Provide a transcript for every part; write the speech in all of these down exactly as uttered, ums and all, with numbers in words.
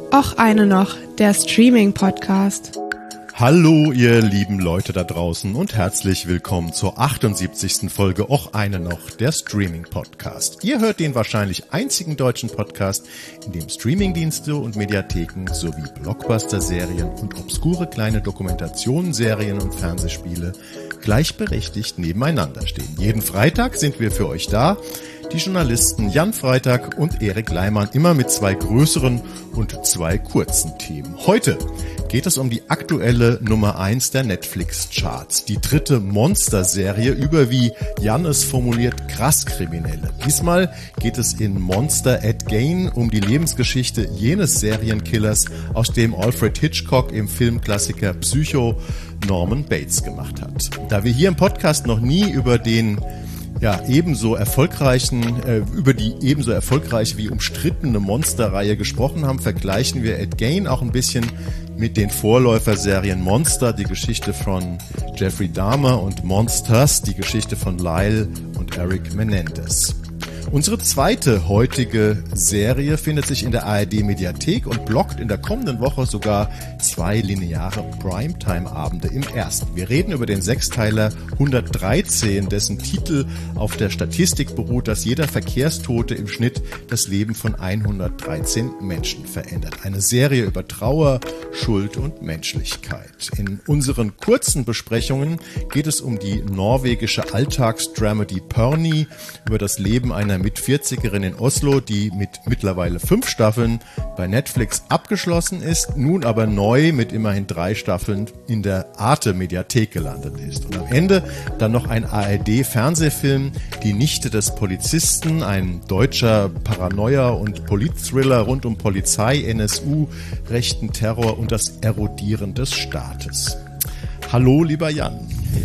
Och eine noch, der Streaming-Podcast. Hallo ihr lieben Leute da draußen und herzlich willkommen zur achtundsiebzigsten Folge Och eine noch, der Streaming-Podcast. Ihr hört den wahrscheinlich einzigen deutschen Podcast, in dem Streamingdienste und Mediatheken sowie Blockbuster-Serien und obskure kleine Dokumentationen, Serien und Fernsehspiele gleichberechtigt nebeneinander stehen. Jeden Freitag sind wir für euch da, die Journalisten Jan Freitag und Erik Leimann, immer mit zwei größeren und zwei kurzen Themen. Heute geht es um die aktuelle Nummer eins der Netflix-Charts, die dritte Monster-Serie über, wie Jan es formuliert, Krasskriminelle. Diesmal geht es in Monster at Gain um die Lebensgeschichte jenes Serienkillers, aus dem Alfred Hitchcock im Filmklassiker Psycho Norman Bates gemacht hat. Da wir hier im Podcast noch nie über den ja, ebenso erfolgreichen, äh, über die ebenso erfolgreiche wie umstrittene Monsterreihe gesprochen haben, vergleichen wir At Gain auch ein bisschen mit den Vorläuferserien Monster, die Geschichte von Jeffrey Dahmer, und Monsters, die Geschichte von Lyle und Eric Menendez. Unsere zweite heutige Serie findet sich in der A R D-Mediathek und blockt in der kommenden Woche sogar zwei lineare Primetime-Abende im ersten. Wir reden über den Sechsteiler hundertdreizehn, dessen Titel auf der Statistik beruht, dass jeder Verkehrstote im Schnitt das Leben von hundertdreizehn Menschen verändert. Eine Serie über Trauer, Schuld und Menschlichkeit. In unseren kurzen Besprechungen geht es um die norwegische Alltagsdramedy Pørni, über das Leben einer Mitvierzigerin in Oslo, die mit mittlerweile fünf Staffeln bei Netflix abgeschlossen ist, nun aber neu mit immerhin drei Staffeln in der Arte-Mediathek gelandet ist. Und am Ende dann noch ein A R D-Fernsehfilm, Die Nichte des Polizisten, ein deutscher Paranoia- und Politthriller rund um Polizei, N S U, rechten Terror und das Erodieren des Staates. Hallo, lieber Jan.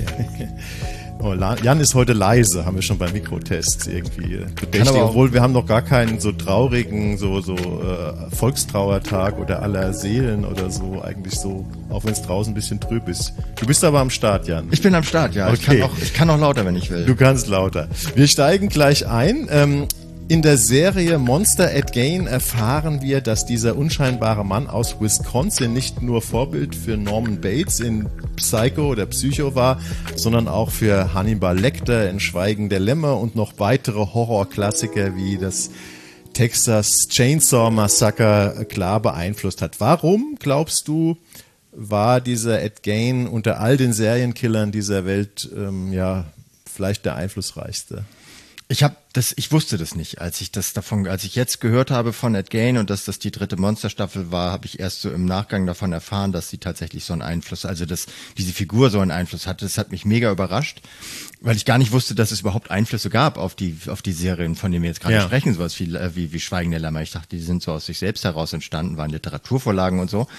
Oh, Jan ist heute leise, haben wir schon beim Mikrotest irgendwie bedächtig, obwohl wir haben noch gar keinen so traurigen, so so äh, Volkstrauertag oder aller Seelen oder so, eigentlich so, auch wenn es draußen ein bisschen trüb ist. Du bist aber am Start, Jan. Ich bin am Start, ja. Okay. Ich kann auch, ich kann auch lauter, wenn ich will. Du kannst lauter. Wir steigen gleich ein. Ähm, In der Serie Monster at Gain erfahren wir, dass dieser unscheinbare Mann aus Wisconsin nicht nur Vorbild für Norman Bates in Psycho oder Psycho war, sondern auch für Hannibal Lecter in Schweigen der Lämmer und noch weitere Horrorklassiker wie das Texas Chainsaw Massacre klar beeinflusst hat. Warum, glaubst du, war dieser At Gain unter all den Serienkillern dieser Welt ähm, ja vielleicht der einflussreichste? Ich habe das, ich wusste das nicht, als ich das davon, als ich jetzt gehört habe von At Gain und dass das die dritte Monsterstaffel war, habe ich erst so im Nachgang davon erfahren, dass sie tatsächlich so einen Einfluss, also dass diese Figur so einen Einfluss hatte. Das hat mich mega überrascht, weil ich gar nicht wusste, dass es überhaupt Einflüsse gab auf die auf die Serien, von denen wir jetzt gerade ja. sprechen, sowas wie, wie wie Schweigen der Lämmer. Ich dachte, die sind so aus sich selbst heraus entstanden, waren Literaturvorlagen und so.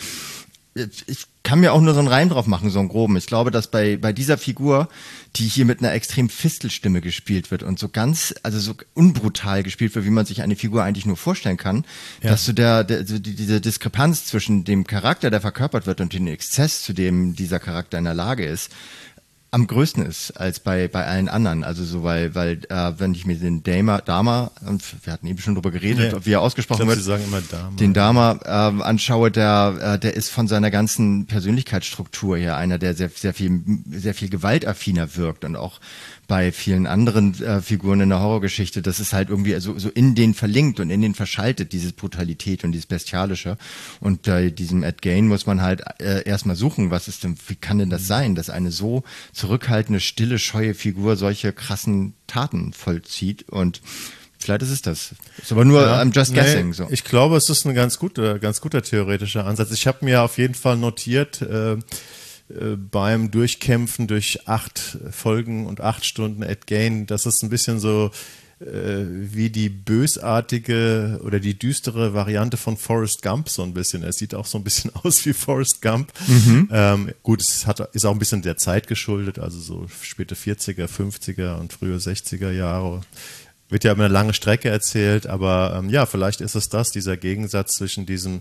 Ich kann mir auch nur so einen Reim drauf machen, so einen groben. Ich glaube, dass bei bei dieser Figur, die hier mit einer extrem Fistelstimme gespielt wird und so ganz, also so unbrutal gespielt wird, wie man sich eine Figur eigentlich nur vorstellen kann, ja. dass du der, der so die, diese Diskrepanz zwischen dem Charakter, der verkörpert wird, und dem Exzess, zu dem dieser Charakter in der Lage ist, am größten ist als bei bei allen anderen. Also so, weil weil äh, wenn ich mir den Dahmer, Dahmer, und wir hatten eben schon drüber geredet, ja. wie er ausgesprochen ich glaub, wird, Sie sagen immer Dahmer. den Dahmer äh, anschaue, der äh, der ist von seiner ganzen Persönlichkeitsstruktur her einer, der sehr sehr viel sehr viel gewaltaffiner wirkt, und auch bei vielen anderen äh, Figuren in der Horrorgeschichte, das ist halt irgendwie so, so in den verlinkt und in den verschaltet, diese Brutalität und dieses Bestialische. Und bei äh, diesem At Gain muss man halt äh, erstmal suchen, was ist denn, wie kann denn das sein, dass eine so zurückhaltende, stille, scheue Figur solche krassen Taten vollzieht. Und vielleicht ist es das. Ist aber nur ja, I'm just nee, guessing. So. Ich glaube, es ist ein ganz guter, ganz guter theoretischer Ansatz. Ich habe mir auf jeden Fall notiert, äh, beim Durchkämpfen durch acht Folgen und acht Stunden At Gain, das ist ein bisschen so äh, wie die bösartige oder die düstere Variante von Forrest Gump so ein bisschen. Er sieht auch so ein bisschen aus wie Forrest Gump. Mhm. Ähm, gut, es hat, ist auch ein bisschen der Zeit geschuldet, also so späte vierziger, fünfziger und frühe sechziger Jahre. Wird ja über eine lange Strecke erzählt, aber ähm, ja, vielleicht ist es das, dieser Gegensatz zwischen diesem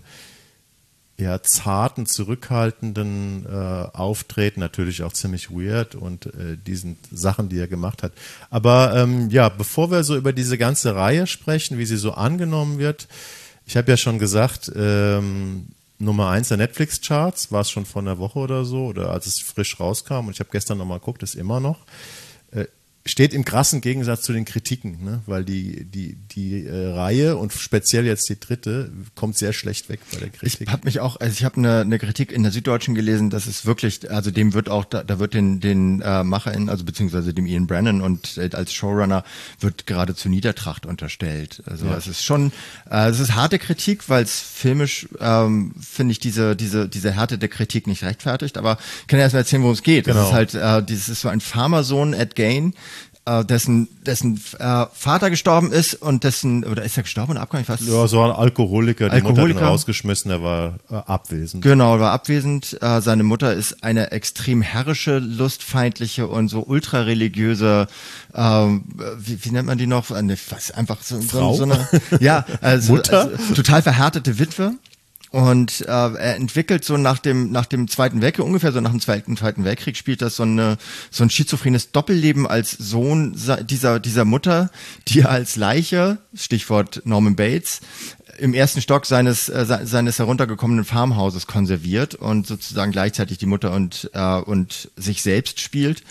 ja, zarten, zurückhaltenden äh, Auftreten, natürlich auch ziemlich weird, und äh, diesen Sachen, die er gemacht hat. Aber ähm, ja, bevor wir so über diese ganze Reihe sprechen, wie sie so angenommen wird, Ich habe ja schon gesagt, ähm, Nummer eins der Netflix-Charts war es schon vor einer Woche oder so, oder als es frisch rauskam. Und ich habe gestern nochmal geguckt, ist immer noch. Äh, steht im krassen Gegensatz zu den Kritiken, ne? Weil die, die, die äh, Reihe und speziell jetzt die dritte kommt sehr schlecht weg bei der Kritik. Ich habe mich auch, also ich habe eine, eine Kritik in der Süddeutschen gelesen, dass es wirklich, also dem wird auch, da, da wird den, den äh, MacherInnen, also beziehungsweise dem Ian Brennan und äh, als Showrunner wird geradezu Niedertracht unterstellt. Also ja. es ist schon, äh, es ist harte Kritik, weil es filmisch, ähm, finde ich, diese, diese, diese Härte der Kritik nicht rechtfertigt, aber ich kann ja erst mal erzählen, worum es geht. Genau. Das ist halt, äh, dieses ist so ein Farmersohn, Ed Gein, Uh, dessen dessen uh, Vater gestorben ist und dessen, oder ist er gestorben oder abgegangen? Ich weiß, ja, so ein Alkoholiker, die Alkoholiker. Mutter hat ihn rausgeschmissen, er war äh, abwesend. Genau, war abwesend. Uh, seine Mutter ist eine extrem herrische, lustfeindliche und so ultrareligiöse, uh, wie, wie nennt man die noch? Eine, was, einfach so, Frau? so, so eine, ja, also, Mutter? also total verhärtete Witwe. Und äh, er entwickelt so nach dem nach dem Zweiten Weltkrieg, ungefähr so nach dem Zweiten, Zweiten Weltkrieg, spielt das so, eine, so ein schizophrenes Doppelleben als Sohn dieser dieser Mutter, die er als Leiche, Stichwort Norman Bates, im ersten Stock seines äh, seines heruntergekommenen Farmhauses konserviert und sozusagen gleichzeitig die Mutter und äh, und sich selbst spielt.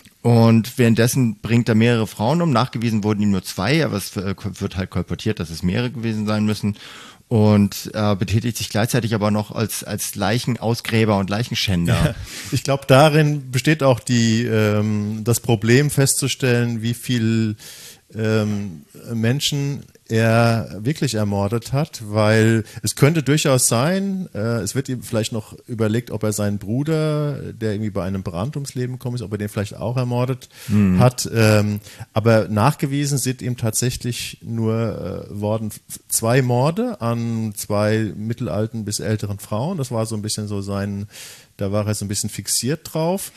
Und währenddessen bringt er mehrere Frauen um. Nachgewiesen wurden ihm nur zwei, aber es wird halt kolportiert, dass es mehrere gewesen sein müssen. Und äh, betätigt sich gleichzeitig aber noch als als Leichenausgräber und Leichenschänder. Ja, ich glaube, darin besteht auch die ähm, das Problem festzustellen, wie viel ähm, Menschen er wirklich ermordet hat, weil es könnte durchaus sein, äh, es wird ihm vielleicht noch überlegt, ob er seinen Bruder, der irgendwie bei einem Brand ums Leben gekommen ist, ob er den vielleicht auch ermordet mhm. hat, ähm, aber nachgewiesen sind ihm tatsächlich nur äh, worden zwei Morde an zwei mittelalten bis älteren Frauen, das war so ein bisschen so sein, da war er so ein bisschen fixiert drauf,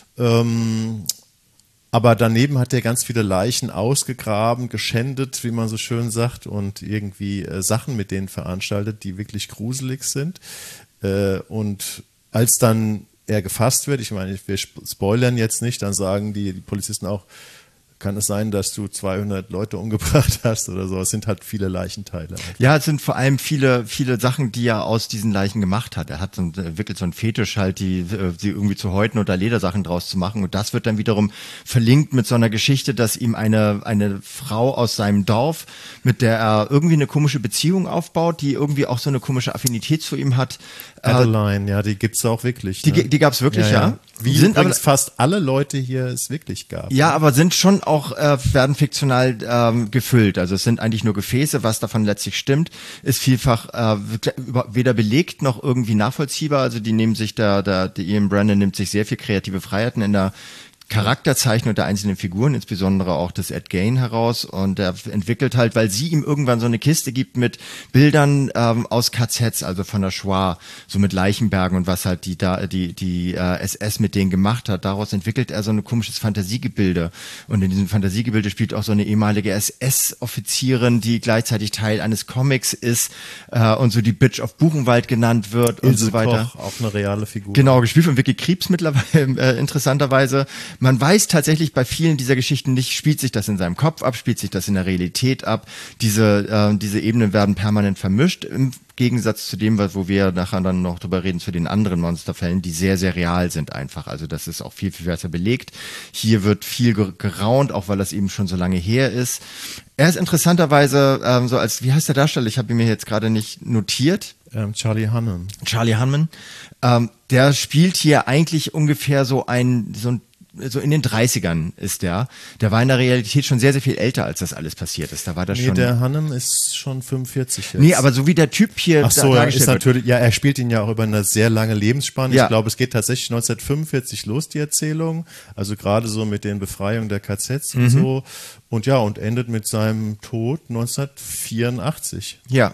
ähm, aber daneben hat er ganz viele Leichen ausgegraben, geschändet, wie man so schön sagt, und irgendwie äh, Sachen mit denen veranstaltet, die wirklich gruselig sind. Äh, und als dann er gefasst wird, ich meine, wir spoilern jetzt nicht, dann sagen die, die Polizisten auch, kann es sein, dass du zweihundert Leute umgebracht hast oder so. Es sind halt viele Leichenteile. Ja, es sind vor allem viele, viele Sachen, die er aus diesen Leichen gemacht hat. Er hat so, wirklich so einen Fetisch halt, die, die irgendwie zu Häuten oder Ledersachen draus zu machen. Und das wird dann wiederum verlinkt mit so einer Geschichte, dass ihm eine, eine Frau aus seinem Dorf, mit der er irgendwie eine komische Beziehung aufbaut, die irgendwie auch so eine komische Affinität zu ihm hat. Adeline, ja, die gibt's auch wirklich. Ne? Die, die gab's wirklich, ja. ja. ja. Wie sind übrigens aber, fast alle Leute hier es wirklich gab. Ja, aber sind schon auch, äh, werden fiktional ähm, gefüllt. Also es sind eigentlich nur Gefäße, was davon letztlich stimmt, ist vielfach äh, weder belegt noch irgendwie nachvollziehbar. Also die nehmen sich da, da, der Ian Brennan nimmt sich sehr viel kreative Freiheiten in der Charakterzeichnung der einzelnen Figuren, insbesondere auch des Ed Gein heraus, und er entwickelt halt, weil sie ihm irgendwann so eine Kiste gibt mit Bildern ähm, aus K Zs, also von der Shoah, so mit Leichenbergen und was halt die da die die äh, S S mit denen gemacht hat. Daraus entwickelt er so ein komisches Fantasiegebilde, und in diesem Fantasiegebilde spielt auch so eine ehemalige S S-Offizierin, die gleichzeitig Teil eines Comics ist äh, und so die Bitch of Buchenwald genannt wird und Ilse so weiter. Koch, auch eine reale Figur. Genau, gespielt von Vicky Krieps mittlerweile äh, interessanterweise. Man weiß tatsächlich bei vielen dieser Geschichten nicht, spielt sich das in seinem Kopf ab, spielt sich das in der Realität ab. Diese, äh, diese Ebenen werden permanent vermischt, im Gegensatz zu dem, wo wir nachher dann noch drüber reden, zu den anderen Monsterfällen, die sehr, sehr real sind einfach. Also das ist auch viel, viel besser belegt. Hier wird viel geraunt, auch weil das eben schon so lange her ist. Er ist interessanterweise ähm, so als, wie heißt der Darsteller? Ich habe ihn mir jetzt gerade nicht notiert. Ähm, Charlie Hunnam. Charlie Hunnam. Ähm, der spielt hier eigentlich ungefähr so ein, so ein so in den dreißigern ist der. Der war in der Realität schon sehr, sehr viel älter, als das alles passiert ist. Da war das nee, schon. Nee, der Hunnam ist schon fünfundvierzig jetzt. Nee, aber so wie der Typ hier Ach so, da, ja, dargestellt ist natürlich, ja, er spielt ihn ja auch über eine sehr lange Lebensspanne. Ja. Ich glaube, es geht tatsächlich neunzehnhundertfünfundvierzig los, die Erzählung. Also gerade so mit den Befreiungen der K Zs mhm. und so. Und ja, und endet mit seinem Tod neunzehnhundertvierundachtzig. Ja.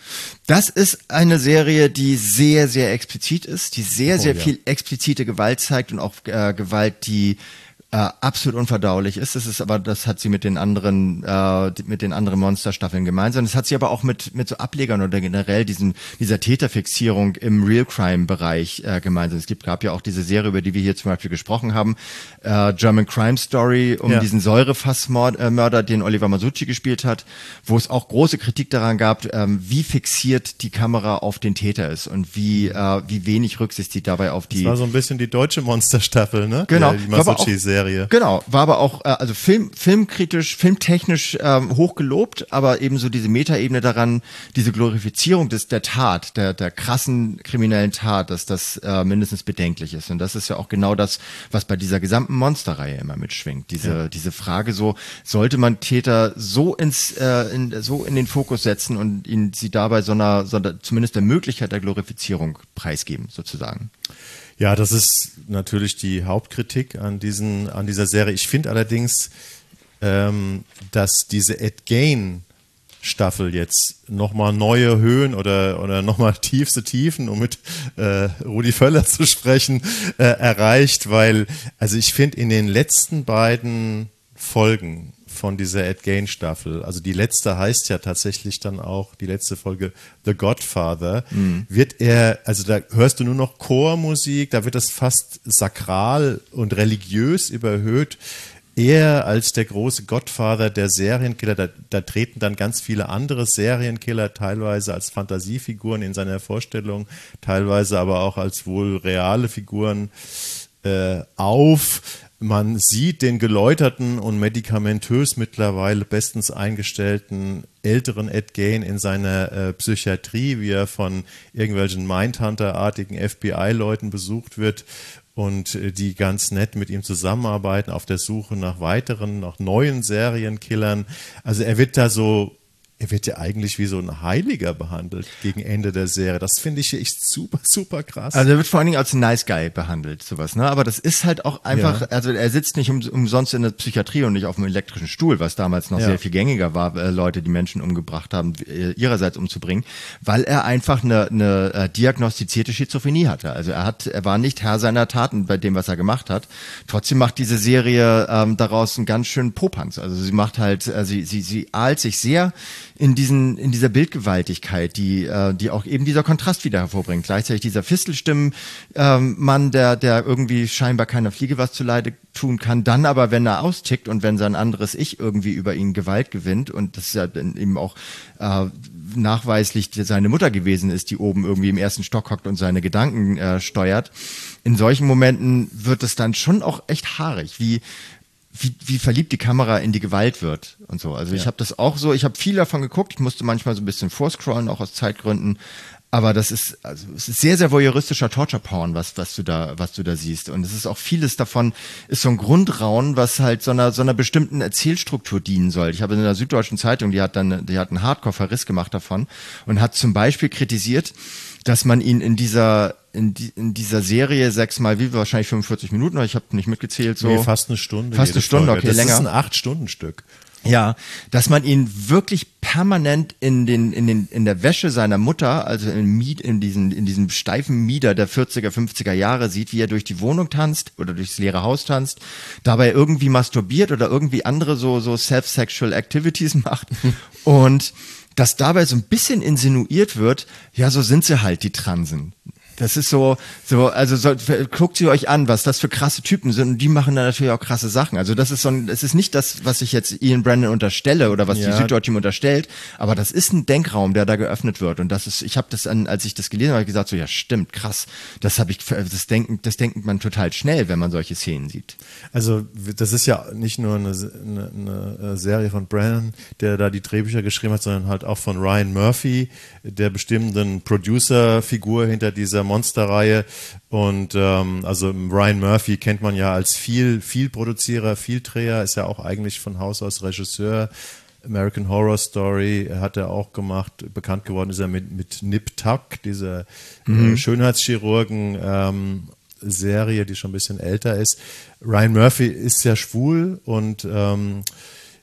Das ist eine Serie, die sehr, sehr explizit ist, die sehr, oh, sehr ja. viel explizite Gewalt zeigt und auch äh, Gewalt, die äh, absolut unverdaulich ist. Das ist aber, das hat sie mit den anderen, äh, mit den anderen Monsterstaffeln gemeinsam. Das hat sie aber auch mit mit so Ablegern oder generell diesen dieser Täterfixierung im Real Crime Bereich äh, gemeinsam. Es gibt gab ja auch diese Serie, über die wir hier zum Beispiel gesprochen haben, äh, German Crime Story, um ja. diesen Säurefassmörder, den Oliver Masucci gespielt hat, wo es auch große Kritik daran gab, ähm, wie fixiert die Kamera auf den Täter ist und wie äh, wie wenig Rücksicht sie dabei auf die. Das war so ein bisschen die deutsche Monsterstaffel, ne? Genau. Die Masucci-Serie. Genau, war aber auch, äh, also Film, filmkritisch, filmtechnisch ähm, hochgelobt, aber eben so diese Metaebene daran, diese Glorifizierung des, der Tat, der, der krassen kriminellen Tat, dass das äh, mindestens bedenklich ist. Und das ist ja auch genau das, was bei dieser gesamten Monsterreihe immer mitschwingt. Diese, ja. diese Frage so, sollte man Täter so ins, äh, in, so in den Fokus setzen und ihnen sie dabei so einer, so einer, zumindest der Möglichkeit der Glorifizierung preisgeben, sozusagen. Ja, das ist natürlich die Hauptkritik an diesen, an dieser Serie. Ich finde allerdings, ähm, dass diese Ed Gein Staffel jetzt nochmal neue Höhen oder, oder nochmal tiefste Tiefen, um mit äh, Rudi Völler zu sprechen, äh, erreicht, weil, also ich finde in den letzten beiden Folgen von dieser Ed Gein Staffel, also die letzte heißt ja tatsächlich dann auch, die letzte Folge The Godfather, mhm. wird er, also da hörst du nur noch Chormusik, da wird das fast sakral und religiös überhöht, eher als der große Godfather der Serienkiller. Da, da treten dann ganz viele andere Serienkiller, teilweise als Fantasiefiguren in seiner Vorstellung, teilweise aber auch als wohl reale Figuren äh, auf. Man sieht den geläuterten und medikamentös mittlerweile bestens eingestellten älteren Ed Gein in seiner äh, Psychiatrie, wie er von irgendwelchen Mindhunter-artigen F B I-Leuten besucht wird und äh, die ganz nett mit ihm zusammenarbeiten auf der Suche nach weiteren, nach neuen Serienkillern. Also er wird da so Er wird ja eigentlich wie so ein Heiliger behandelt gegen Ende der Serie. Das finde ich echt super, super krass. Also er wird vor allen Dingen als Nice Guy behandelt, sowas, ne? Aber das ist halt auch einfach, ja. also er sitzt nicht um, umsonst in der Psychiatrie und nicht auf einem elektrischen Stuhl, was damals noch ja. sehr viel gängiger war, äh, Leute, die Menschen umgebracht haben, äh, ihrerseits umzubringen, weil er einfach eine, eine äh, diagnostizierte Schizophrenie hatte. Also er hat, er war nicht Herr seiner Taten bei dem, was er gemacht hat. Trotzdem macht diese Serie ähm, daraus einen ganz schönen Popanz. Also sie macht halt, äh, sie, sie, sie ahlt sich sehr in diesen, in dieser Bildgewaltigkeit, die, äh, die auch eben dieser Kontrast wieder hervorbringt. Gleichzeitig dieser Fistelstimmen, ähm, Mann, der, der irgendwie scheinbar keiner Fliege was zuleide tun kann, dann aber, wenn er austickt und wenn sein anderes Ich irgendwie über ihn Gewalt gewinnt und das ja eben auch äh, nachweislich seine Mutter gewesen ist, die oben irgendwie im ersten Stock hockt und seine Gedanken äh, steuert. In solchen Momenten wird es dann schon auch echt haarig, wie Wie, wie verliebt die Kamera in die Gewalt wird und so. Also ja. ich habe das auch so, ich habe viel davon geguckt, ich musste manchmal so ein bisschen vorscrollen, auch aus Zeitgründen, aber das ist, also es ist sehr, sehr voyeuristischer Torture-Porn, was, was du da, was du da siehst. Und es ist auch vieles davon, ist so ein Grundrauen, was halt so einer, so einer bestimmten Erzählstruktur dienen soll. Ich habe in der Süddeutschen Zeitung, die hat dann, die hat einen Hardcore-Verriss gemacht davon und hat zum Beispiel kritisiert, dass man ihn in dieser in, die, in dieser Serie sechsmal, wie wahrscheinlich fünfundvierzig Minuten, ich habe nicht mitgezählt, so nee, fast eine Stunde. Fast eine Stunde, Folge. okay, das länger. Das ist ein acht-Stunden-Stück. Ja, dass man ihn wirklich permanent in den in den in der Wäsche seiner Mutter, also in Mied, in diesen in diesem steifen Mieder der vierziger, fünfziger Jahre sieht, wie er durch die Wohnung tanzt oder durchs leere Haus tanzt, dabei irgendwie masturbiert oder irgendwie andere so so self-sexual Activities macht und dass dabei so ein bisschen insinuiert wird, ja, so sind sie halt, die Transen. Das ist so, so, also so, guckt sie euch an, was das für krasse Typen sind und die machen dann natürlich auch krasse Sachen. Also das ist so ein, es ist nicht das, was ich jetzt Ian Brandon unterstelle oder was ja. die Süddeutsche ihm unterstellt, aber das ist ein Denkraum, der da geöffnet wird und das ist, ich habe das an, als ich das gelesen habe, gesagt so, ja stimmt, krass, das habe ich, das denken, das denkt man total schnell, wenn man solche Szenen sieht. Also das ist ja nicht nur eine, eine, eine Serie von Brandon, der da die Drehbücher geschrieben hat, sondern halt auch von Ryan Murphy, der bestimmten Producer-Figur hinter dieser Monsterreihe und ähm, also Ryan Murphy kennt man ja als viel, viel Produzierer, Vieldreher, ist ja auch eigentlich von Haus aus Regisseur. American Horror Story hat er auch gemacht, bekannt geworden ist er mit, mit Nip Tuck, dieser mhm. äh, Schönheitschirurgen ähm, Serie, die schon ein bisschen älter ist. Ryan Murphy ist ja schwul und ähm,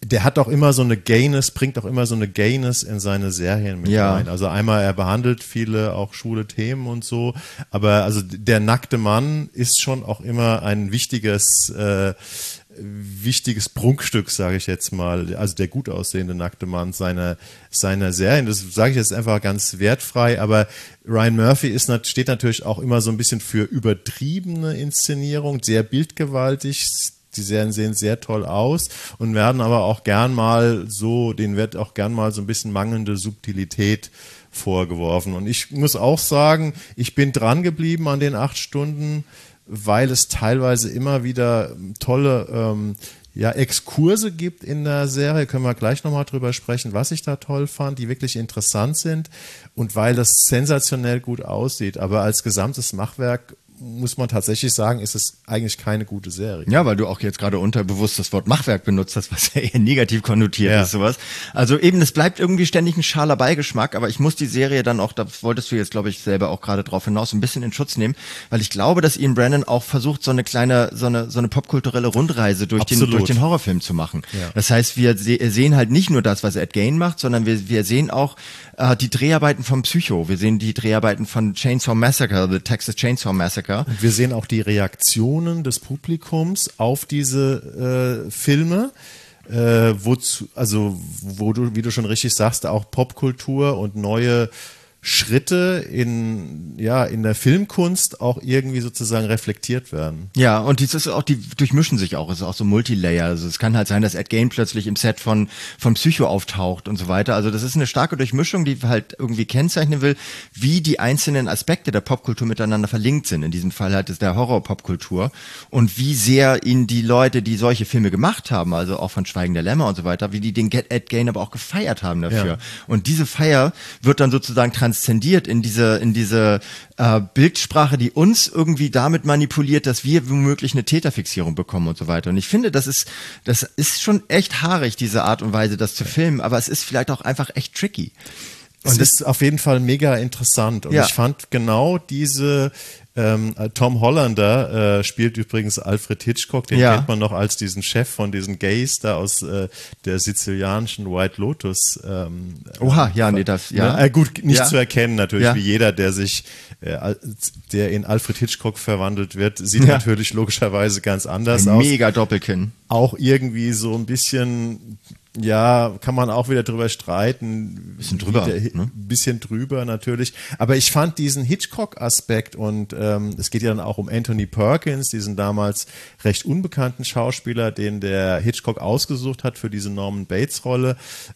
der hat auch immer so eine Gayness, bringt auch immer so eine Gayness in seine Serien mit Ja. rein. Also einmal, er behandelt viele auch schwule Themen und so, aber also der nackte Mann ist schon auch immer ein wichtiges, äh, wichtiges Prunkstück, sage ich jetzt mal, also der gut aussehende nackte Mann seiner, seiner Serien. Das sage ich jetzt einfach ganz wertfrei, aber Ryan Murphy ist, nat- steht natürlich auch immer so ein bisschen für übertriebene Inszenierung, sehr bildgewaltig. Die Serien sehen sehr toll aus und werden aber auch gern mal so, denen wird auch gern mal so ein bisschen mangelnde Subtilität vorgeworfen. Und ich muss auch sagen, ich bin dran geblieben an den acht Stunden, weil es teilweise immer wieder tolle ähm, ja, Exkurse gibt in der Serie. Können wir gleich nochmal drüber sprechen, was ich da toll fand, die wirklich interessant sind und weil das sensationell gut aussieht. Aber als gesamtes Machwerk muss man tatsächlich sagen, ist es eigentlich keine gute Serie. Ja, weil du auch jetzt gerade unterbewusst das Wort Machwerk benutzt hast, was ja eher negativ konnotiert Ja. ist, sowas. Also eben, es bleibt irgendwie ständig ein schaler Beigeschmack, aber ich muss die Serie dann auch, da wolltest du jetzt, glaube ich, selber auch gerade drauf hinaus, ein bisschen in Schutz nehmen, weil ich glaube, dass Ian Brennan auch versucht, so eine kleine, so eine, so eine popkulturelle Rundreise durch den, Absolut. durch den Horrorfilm zu machen. Ja. Das heißt, wir se sehen halt nicht nur das, was Ed Gein macht, sondern wir, wir sehen auch äh, die Dreharbeiten von Psycho. Wir sehen die Dreharbeiten von Chainsaw Massacre, The Texas Chainsaw Massacre. Und wir sehen auch die Reaktionen des Publikums auf diese äh, Filme, äh, wozu, also wo du, wie du schon richtig sagst, auch Popkultur und neue Schritte in, ja, in der Filmkunst auch irgendwie sozusagen reflektiert werden. Ja, und dies ist auch, die durchmischen sich auch, es ist auch so Multilayer. Also es kann halt sein, dass Ed Gein plötzlich im Set von, von Psycho auftaucht und so weiter. Also das ist eine starke Durchmischung, die halt irgendwie kennzeichnen will, wie die einzelnen Aspekte der Popkultur miteinander verlinkt sind. In diesem Fall halt ist der Horror-Popkultur und wie sehr ihn die Leute, die solche Filme gemacht haben, also auch von Schweigen der Lämmer und so weiter, wie die den Get Ed Gein aber auch gefeiert haben dafür. Ja. Und diese Feier wird dann sozusagen transzendiert in diese, in diese äh, Bildsprache, die uns irgendwie damit manipuliert, dass wir womöglich eine Täterfixierung bekommen und so weiter. Und ich finde, das ist, das ist schon echt haarig, diese Art und Weise, das zu filmen, aber es ist vielleicht auch einfach echt tricky. Und es ist auf jeden Fall mega interessant. Und Ja. ich fand genau diese, ähm, Tom Hollander äh, spielt übrigens Alfred Hitchcock, den Ja. kennt man noch als diesen Chef von diesen Gays da aus äh, der sizilianischen White Lotus. Ähm, Oha, ja, nee, das, ja. Ne? Äh, gut, nicht Ja. zu erkennen natürlich, Ja. wie jeder, der sich, äh, als- der in Alfred Hitchcock verwandelt wird, sieht Ja. natürlich logischerweise ganz anders Ein aus. mega Doppelkinn. Auch irgendwie so ein bisschen, ja, kann man auch wieder drüber streiten. Bisschen drüber, Wie der- ne? Bisschen drüber natürlich. Aber ich fand diesen Hitchcock-Aspekt und ähm, es geht ja dann auch um Anthony Perkins, diesen damals recht unbekannten Schauspieler, den der Hitchcock ausgesucht hat für diese Norman Bates-Rolle.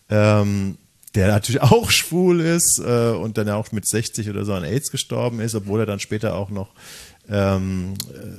Ähm, der natürlich auch schwul ist äh, und dann auch mit sechzig oder so an AIDS gestorben ist, obwohl er dann später auch noch ähm,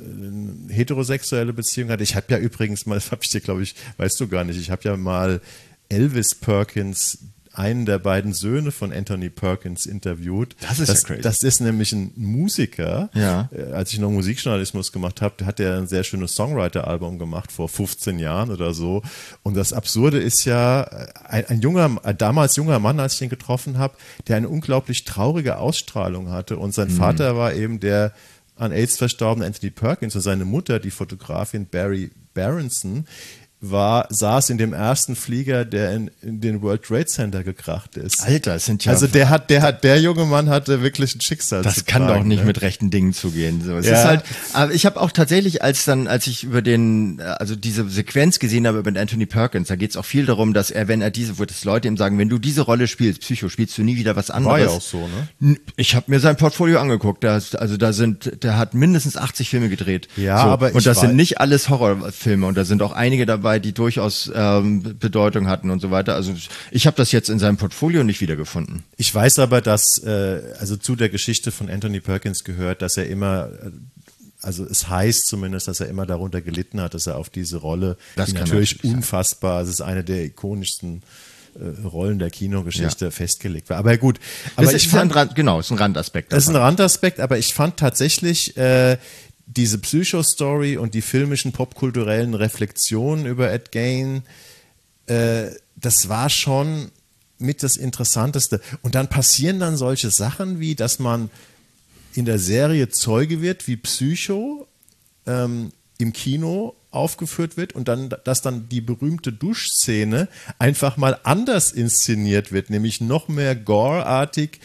äh, heterosexuelle Beziehung hatte. Ich habe ja übrigens mal, das habe ich dir, glaube ich, weißt du gar nicht, ich habe ja mal Elvis Perkins, einen der beiden Söhne von Anthony Perkins, interviewt. Das ist ja crazy. Das ist nämlich ein Musiker. Ja. Äh, Als ich noch Musikjournalismus gemacht habe, hat er ein sehr schönes Songwriter-Album gemacht, vor fünfzehn Jahren oder so. Und das Absurde ist ja, ein, ein junger, ein damals junger Mann, als ich ihn getroffen habe, der eine unglaublich traurige Ausstrahlung hatte. Und sein Mhm. Vater war eben der an AIDS verstorbene Anthony Perkins und seine Mutter, die Fotografin Barry Berenson, war, saß in dem ersten Flieger, der in, in den World Trade Center gekracht ist. Alter, es sind ja. Also der hat, der hat, der junge Mann hatte wirklich ein Schicksal. Das zu kann tragen, doch nicht ne? mit rechten Dingen zugehen. So, es Ja. ist halt, aber ich habe auch tatsächlich, als dann, als ich über den, also diese Sequenz gesehen habe mit Anthony Perkins, da geht es auch viel darum, dass er, wenn er diese, wo das Leute ihm sagen, wenn du diese Rolle spielst, Psycho, spielst du nie wieder was anderes. War ja auch so, ne? Ich habe mir sein Portfolio angeguckt. Da ist, also da sind, der hat mindestens achtzig Filme gedreht. Ja, so. aber und ich das weiß- sind nicht alles Horrorfilme und da sind auch einige dabei, die durchaus ähm, Bedeutung hatten und so weiter. Also ich habe das jetzt in seinem Portfolio nicht wiedergefunden. Ich weiß aber, dass, äh, also zu der Geschichte von Anthony Perkins gehört, dass er immer, äh, also es heißt zumindest, dass er immer darunter gelitten hat, dass er auf diese Rolle, Das die kann natürlich natürlich sein. unfassbar, es ist eine der ikonischsten äh, Rollen der Kinogeschichte, Ja. festgelegt war. Aber gut, aber Das ich ist fand, ein Rand, genau, ist ein Randaspekt. das ist ein davon. Randaspekt, aber ich fand tatsächlich äh, diese Psycho-Story und die filmischen, popkulturellen Reflexionen über Ed Gein, äh, das war schon mit das Interessanteste. Und dann passieren dann solche Sachen wie, dass man in der Serie Zeuge wird, wie Psycho ähm, im Kino aufgeführt wird und dann, dass dann die berühmte Duschszene einfach mal anders inszeniert wird, nämlich noch mehr gore-artig,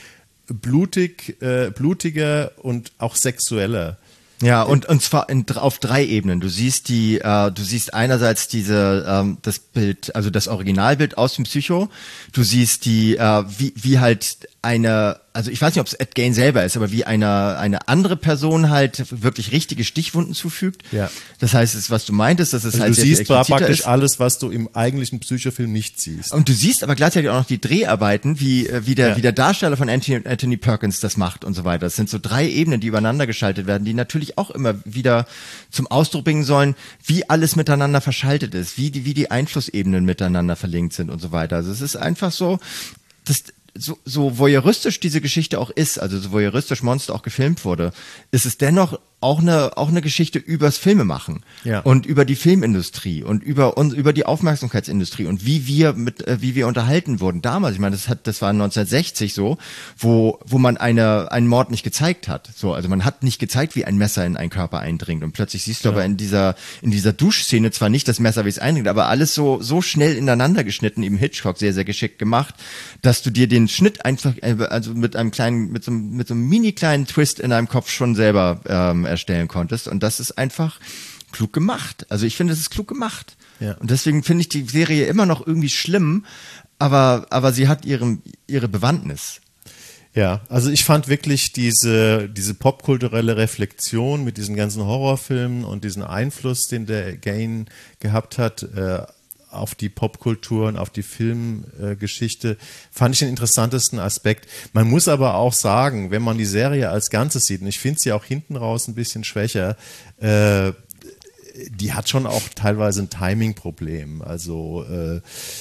blutig, äh, blutiger und auch sexueller. Ja, und, und zwar in, auf drei Ebenen. Du siehst die, äh, du siehst einerseits diese, ähm, das Bild, also das Originalbild aus dem Psycho. Du siehst die, äh, wie, wie halt eine, also ich weiß nicht, ob es Ed Gein selber ist, aber wie eine, eine andere Person halt wirklich richtige Stichwunden zufügt. Ja. Das heißt, es, was du meintest, dass es also halt du sehr siehst viel expliziter praktisch ist. alles, was du im eigentlichen Psychofilm nicht siehst. Und du siehst aber gleichzeitig auch noch die Dreharbeiten, wie, wie, der, Ja. wie der Darsteller von Anthony, Anthony Perkins das macht und so weiter. Das sind so drei Ebenen, die übereinander geschaltet werden, die natürlich auch immer wieder zum Ausdruck bringen sollen, wie alles miteinander verschaltet ist, wie die, wie die Einflussebenen miteinander verlinkt sind und so weiter. Also es ist einfach so, das, so, so voyeuristisch diese Geschichte auch ist, also so voyeuristisch Monster auch gefilmt wurde, ist es dennoch auch eine, auch eine Geschichte übers Filmemachen Ja. und über die Filmindustrie und über uns, über die Aufmerksamkeitsindustrie und wie wir mit, äh, wie wir unterhalten wurden damals. Ich meine, das hat, das war neunzehnhundertsechzig so, wo, wo man eine, einen Mord nicht gezeigt hat. So, also man hat nicht gezeigt, wie ein Messer in einen Körper eindringt und plötzlich siehst du Ja. aber in dieser, in dieser Duschszene zwar nicht das Messer, wie es eindringt, aber alles so, so schnell ineinander geschnitten, eben Hitchcock sehr, sehr geschickt gemacht, dass du dir den Schnitt einfach, äh, also mit einem kleinen, mit so, einem- mit so einem mini kleinen Twist in deinem Kopf schon selber, ähm, erstellen konntest. Und das ist einfach klug gemacht. Also ich finde, es ist klug gemacht. Ja. Und deswegen finde ich die Serie immer noch irgendwie schlimm, aber, aber sie hat ihre, ihre Bewandtnis. Ja, also ich fand wirklich diese, diese popkulturelle Reflexion mit diesen ganzen Horrorfilmen und diesen Einfluss, den der Gein gehabt hat, äh, auf die Popkultur und auf die Filmgeschichte, äh, fand ich den interessantesten Aspekt. Man muss aber auch sagen, wenn man die Serie als Ganzes sieht, und ich finde sie auch hinten raus ein bisschen schwächer, äh, die hat schon auch teilweise ein Timing-Problem. Also äh,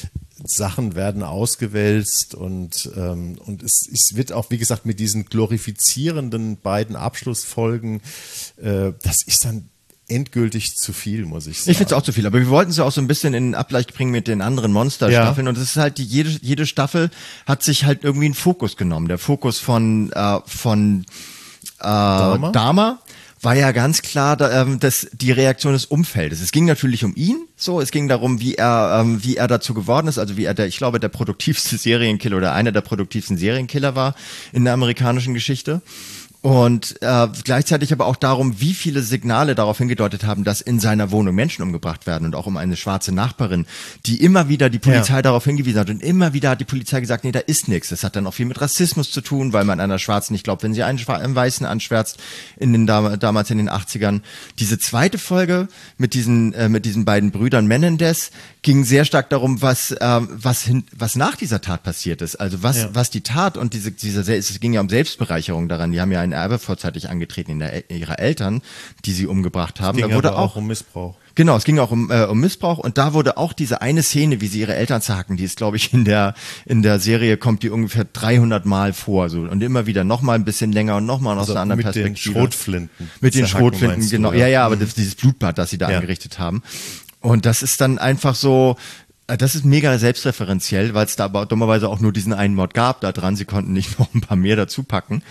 Sachen werden ausgewälzt und, ähm, und es, es wird auch, wie gesagt, mit diesen glorifizierenden beiden Abschlussfolgen, äh, das ist dann endgültig zu viel, muss ich sagen. Ich finde es auch zu viel, aber wir wollten es ja auch so ein bisschen in den Abgleich bringen mit den anderen Monster-Staffeln Ja. und es ist halt, die, jede, jede Staffel hat sich halt irgendwie einen Fokus genommen. Der Fokus von, äh, von äh, Dahmer? Dahmer war ja ganz klar, da, ähm, dass die Reaktion des Umfeldes. Es ging natürlich um ihn, so, es ging darum, wie er, ähm, wie er dazu geworden ist, also wie er der, ich glaube, der produktivste Serienkiller oder einer der produktivsten Serienkiller war in der amerikanischen Geschichte. Und äh, gleichzeitig aber auch darum, wie viele Signale darauf hingedeutet haben, dass in seiner Wohnung Menschen umgebracht werden und auch um eine schwarze Nachbarin, die immer wieder die Polizei Ja. darauf hingewiesen hat und immer wieder hat die Polizei gesagt, nee, da ist nichts. Das hat dann auch viel mit Rassismus zu tun, weil man einer Schwarzen nicht glaubt, wenn sie einen, Schwa- einen Weißen anschwärzt, in den dam- damals in den achtzigern. Diese zweite Folge mit diesen äh, mit diesen beiden Brüdern Menendez ging sehr stark darum, was ähm, was hin, was nach dieser Tat passiert ist. Also was Ja. was die Tat und diese diese es ging ja um Selbstbereicherung daran. Die haben ja ein Erbe vorzeitig angetreten in der, ihrer Eltern, die sie umgebracht haben. ging Da wurde aber auch auch um Missbrauch. Genau, es ging auch um, äh, um Missbrauch und da wurde auch diese eine Szene, wie sie ihre Eltern zerhacken, die ist, glaube ich, in der in der Serie kommt die ungefähr dreihundert Mal vor, so und immer wieder noch mal ein bisschen länger und noch mal aus Also einer anderen mit den Perspektive. Schrotflinten. Mit den Zerhacken, Schrotflinten, meinst du, genau. oder? Ja, ja, aber das, dieses Blutbad, das sie da Ja. angerichtet haben. Und das ist dann einfach so, äh, das ist mega selbstreferenziell, weil es da aber dummerweise auch nur diesen einen Mord gab da dran. Sie konnten nicht noch ein paar mehr dazu packen.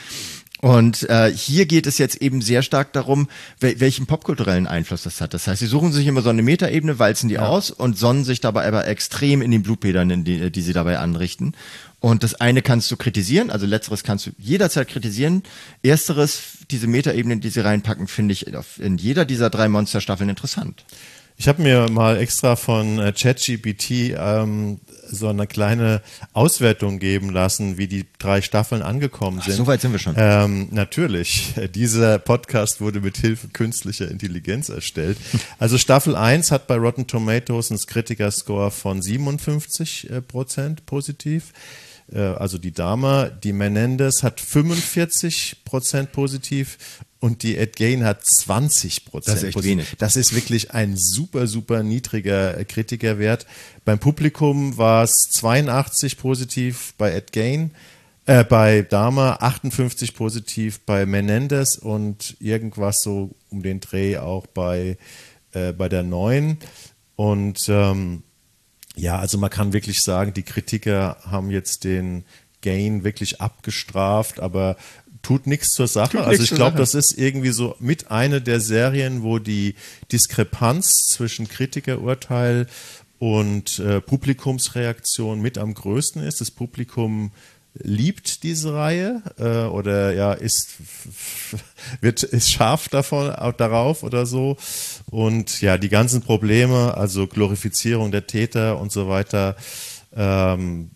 Und äh, hier geht es jetzt eben sehr stark darum, wel welchen popkulturellen Einfluss das hat. Das heißt, sie suchen sich immer so eine Metaebene, walzen die Ja. aus und sonnen sich dabei aber extrem in den Blutbädern, in die, die sie dabei anrichten. Und das eine kannst du kritisieren, also letzteres kannst du jederzeit kritisieren. Ersteres, diese Metaebene, die sie reinpacken, finde ich auf- in jeder dieser drei Monsterstaffeln interessant. Ich habe mir mal extra von äh, ChatGPT ähm, so eine kleine Auswertung geben lassen, wie die drei Staffeln angekommen sind. so weit sind wir schon. Ähm, natürlich. Dieser Podcast wurde mit Hilfe künstlicher Intelligenz erstellt. Also Staffel eins hat bei Rotten Tomatoes einen Kritiker-Score von siebenundfünfzig Prozent positiv. Äh, also die Dahmer. Die Menendez hat fünfundvierzig Prozent positiv. Und die Ed Gein hat zwanzig Prozent. Das ist echt wenig. Das ist wirklich ein super, super niedriger Kritikerwert. Beim Publikum war es zweiundachtzig positiv bei Ed Gein, äh, bei Dahmer achtundfünfzig positiv bei Menendez und irgendwas so um den Dreh auch bei, äh, bei der neuen. Und ähm, ja, also man kann wirklich sagen, die Kritiker haben jetzt den Gein wirklich abgestraft, aber tut nichts zur Sache. Tut also nichts ich glaube, zur das ist irgendwie so mit eine der Serien, wo die Diskrepanz zwischen Kritikerurteil und äh, Publikumsreaktion mit am größten ist. Das Publikum liebt diese Reihe äh, oder ja ist wird ist scharf davon auch darauf oder so, und ja, die ganzen Probleme, also Glorifizierung der Täter und so weiter, ähm,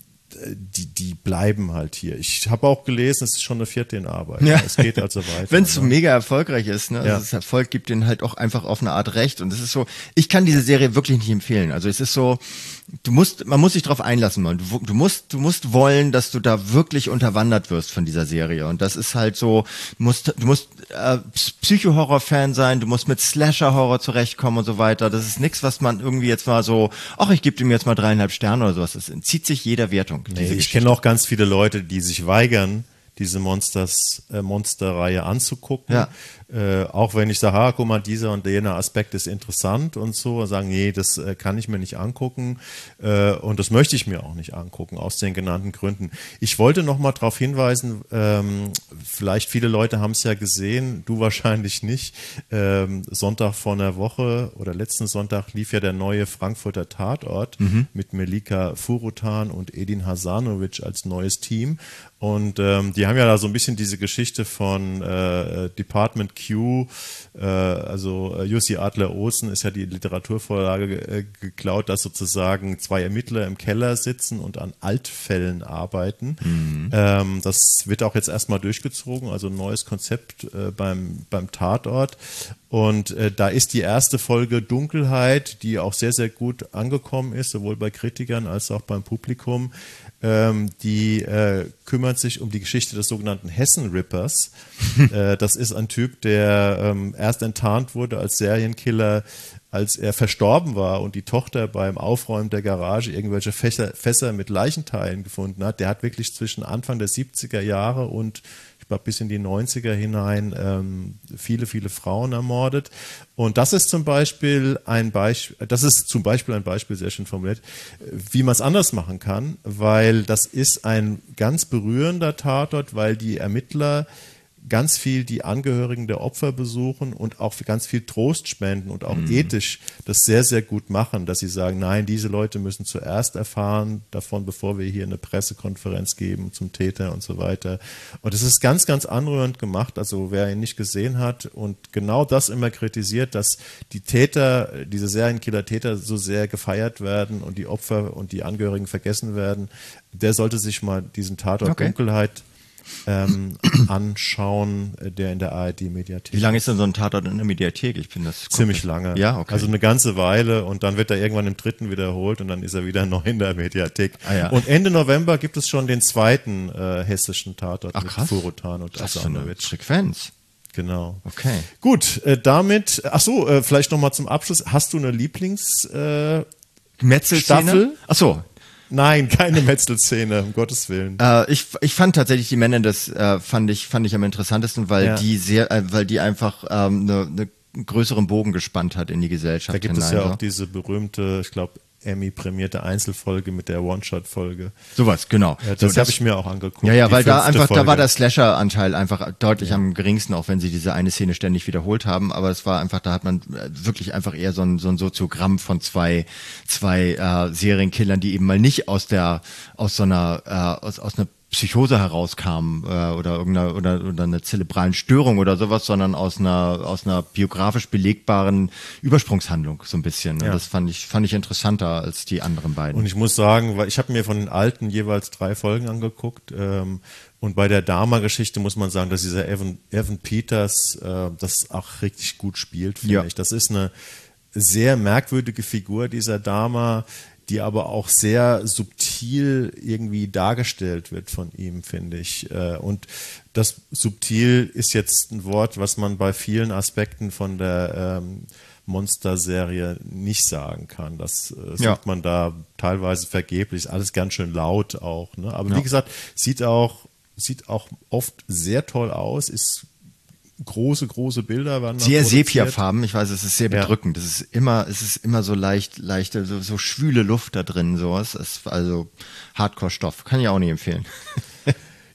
die die bleiben halt hier. Ich habe auch gelesen, es ist schon eine vierte in Arbeit. Ja. Es geht also weiter. Wenn es so ne? mega erfolgreich ist, ne? Ja. Also das Erfolg gibt denen halt auch einfach auf eine Art recht. Und es ist so, ich kann diese Serie wirklich nicht empfehlen. Also es ist so, du musst, man muss sich drauf einlassen, man. Du, du musst, du musst wollen, dass du da wirklich unterwandert wirst von dieser Serie. Und das ist halt so, du musst, du musst äh, Psycho-Horror-Fan sein, du musst mit Slasher-Horror zurechtkommen und so weiter. Das ist nichts, was man irgendwie jetzt mal so, ach, ich gebe dem jetzt mal dreieinhalb Sterne oder sowas. Das entzieht sich jeder Wertung. Nee, ich kenne auch ganz viele Leute, die sich weigern, diese Monsters, äh, Monsterreihe anzugucken. Ja. Äh, auch wenn ich sage, ah, guck mal, dieser und jener Aspekt ist interessant und so, und sagen, nee, das äh, kann ich mir nicht angucken, äh, und das möchte ich mir auch nicht angucken, aus den genannten Gründen. Ich wollte noch mal darauf hinweisen, ähm, vielleicht viele Leute haben es ja gesehen, du wahrscheinlich nicht, ähm, Sonntag vor einer Woche oder letzten Sonntag lief ja der neue Frankfurter Tatort mhm. mit Melika Furutan und Edin Hasanovic als neues Team. Und ähm, die haben ja da so ein bisschen diese Geschichte von äh, Department Q, äh, also äh, Jussi Adler-Olsen ist ja die Literaturvorlage äh, geklaut, dass sozusagen zwei Ermittler im Keller sitzen und an Altfällen arbeiten. Mhm. Ähm, das wird auch jetzt erstmal durchgezogen, also ein neues Konzept äh, beim, beim Tatort. Und äh, da ist die erste Folge Dunkelheit, die auch sehr, sehr gut angekommen ist, sowohl bei Kritikern als auch beim Publikum. Ähm, die äh, kümmert sich um die Geschichte des sogenannten Hessen-Rippers. äh, das ist ein Typ, der ähm, erst enttarnt wurde als Serienkiller, als er verstorben war und die Tochter beim Aufräumen der Garage irgendwelche Fässer, Fässer mit Leichenteilen gefunden hat. Der hat wirklich zwischen Anfang der siebziger Jahre und bis in die neunziger hinein ähm, viele, viele Frauen ermordet. Und das ist zum Beispiel ein Beispiel, das ist zum Beispiel ein Beispiel, sehr schön formuliert, wie man es anders machen kann, weil das ist ein ganz berührender Tatort, weil die Ermittler ganz viel die Angehörigen der Opfer besuchen und auch ganz viel Trost spenden und auch mhm. ethisch das sehr, sehr gut machen, dass sie sagen, nein, diese Leute müssen zuerst erfahren davon, bevor wir hier eine Pressekonferenz geben zum Täter und so weiter. Und es ist ganz, ganz anrührend gemacht, also wer ihn nicht gesehen hat und genau das immer kritisiert, dass die Täter, diese Serienkiller-Täter so sehr gefeiert werden und die Opfer und die Angehörigen vergessen werden, der sollte sich mal diesen Tatort okay. Dunkelheit Ähm, anschauen, der in der A R D-Mediathek. Wie lange ist denn so ein Tatort in der Mediathek? Ich finde das ziemlich lange. Ja, okay. Also eine ganze Weile, und dann wird er irgendwann im dritten wiederholt und dann ist er wieder neu in der Mediathek. Ah, ja. Und Ende November gibt es schon den zweiten äh, hessischen Tatort Ach, mit krass. Furutan und das ist eine Frequenz. Genau. Okay. Gut, äh, damit, ach so, äh, vielleicht nochmal zum Abschluss. Hast du eine Lieblings äh, Metzelszene? Ach so. Nein, keine Metzelszene, um Gottes Willen. Äh, ich, ich fand tatsächlich die Männer, das äh, fand ich fand ich am interessantesten, weil ja. die sehr, äh, weil die einfach ähm, ne, ne größeren Bogen gespannt hat in die Gesellschaft. Da gibt hinein, es ja so. auch diese berühmte, ich glaube, Emmy-prämierte Einzelfolge mit der One-Shot-Folge. Sowas, genau. Ja, das, so, das habe ich mir auch angeguckt. Ja, ja, weil da einfach, Folge. da war der Slasher-Anteil einfach deutlich ja. am geringsten, auch wenn sie diese eine Szene ständig wiederholt haben. Aber es war einfach, da hat man wirklich einfach eher so ein, so ein Soziogramm von zwei, zwei äh, Serienkillern, die eben mal nicht aus der, aus so einer, äh, aus, aus einer Psychose herauskam äh, oder irgendeiner oder, oder einer zerebralen Störung oder sowas, sondern aus einer aus einer biografisch belegbaren Übersprungshandlung so ein bisschen. Ja. Das fand ich fand ich interessanter als die anderen beiden. Und ich muss sagen, weil ich habe mir von den alten jeweils drei Folgen angeguckt ähm, und bei der Dama-Geschichte muss man sagen, dass dieser Evan, Evan Peters äh, das auch richtig gut spielt, finde ja. ich. Das ist eine sehr merkwürdige Figur dieser Dama, die aber auch sehr subtil irgendwie dargestellt wird von ihm, finde ich. Und das subtil ist jetzt ein Wort, was man bei vielen Aspekten von der ähm, Monster-Serie nicht sagen kann. Das äh, sieht ja. man da teilweise vergeblich. Alles ganz schön laut auch. Ne? Aber ja. wie gesagt, sieht auch, sieht auch oft sehr toll aus, ist große, große Bilder waren sehr Sepia-Farben, ich weiß, es ist sehr bedrückend. Ja. Es ist immer, es ist immer so leicht, leichte, so, so schwüle Luft da drin, sowas. Es ist also Hardcore-Stoff. Kann ich auch nicht empfehlen.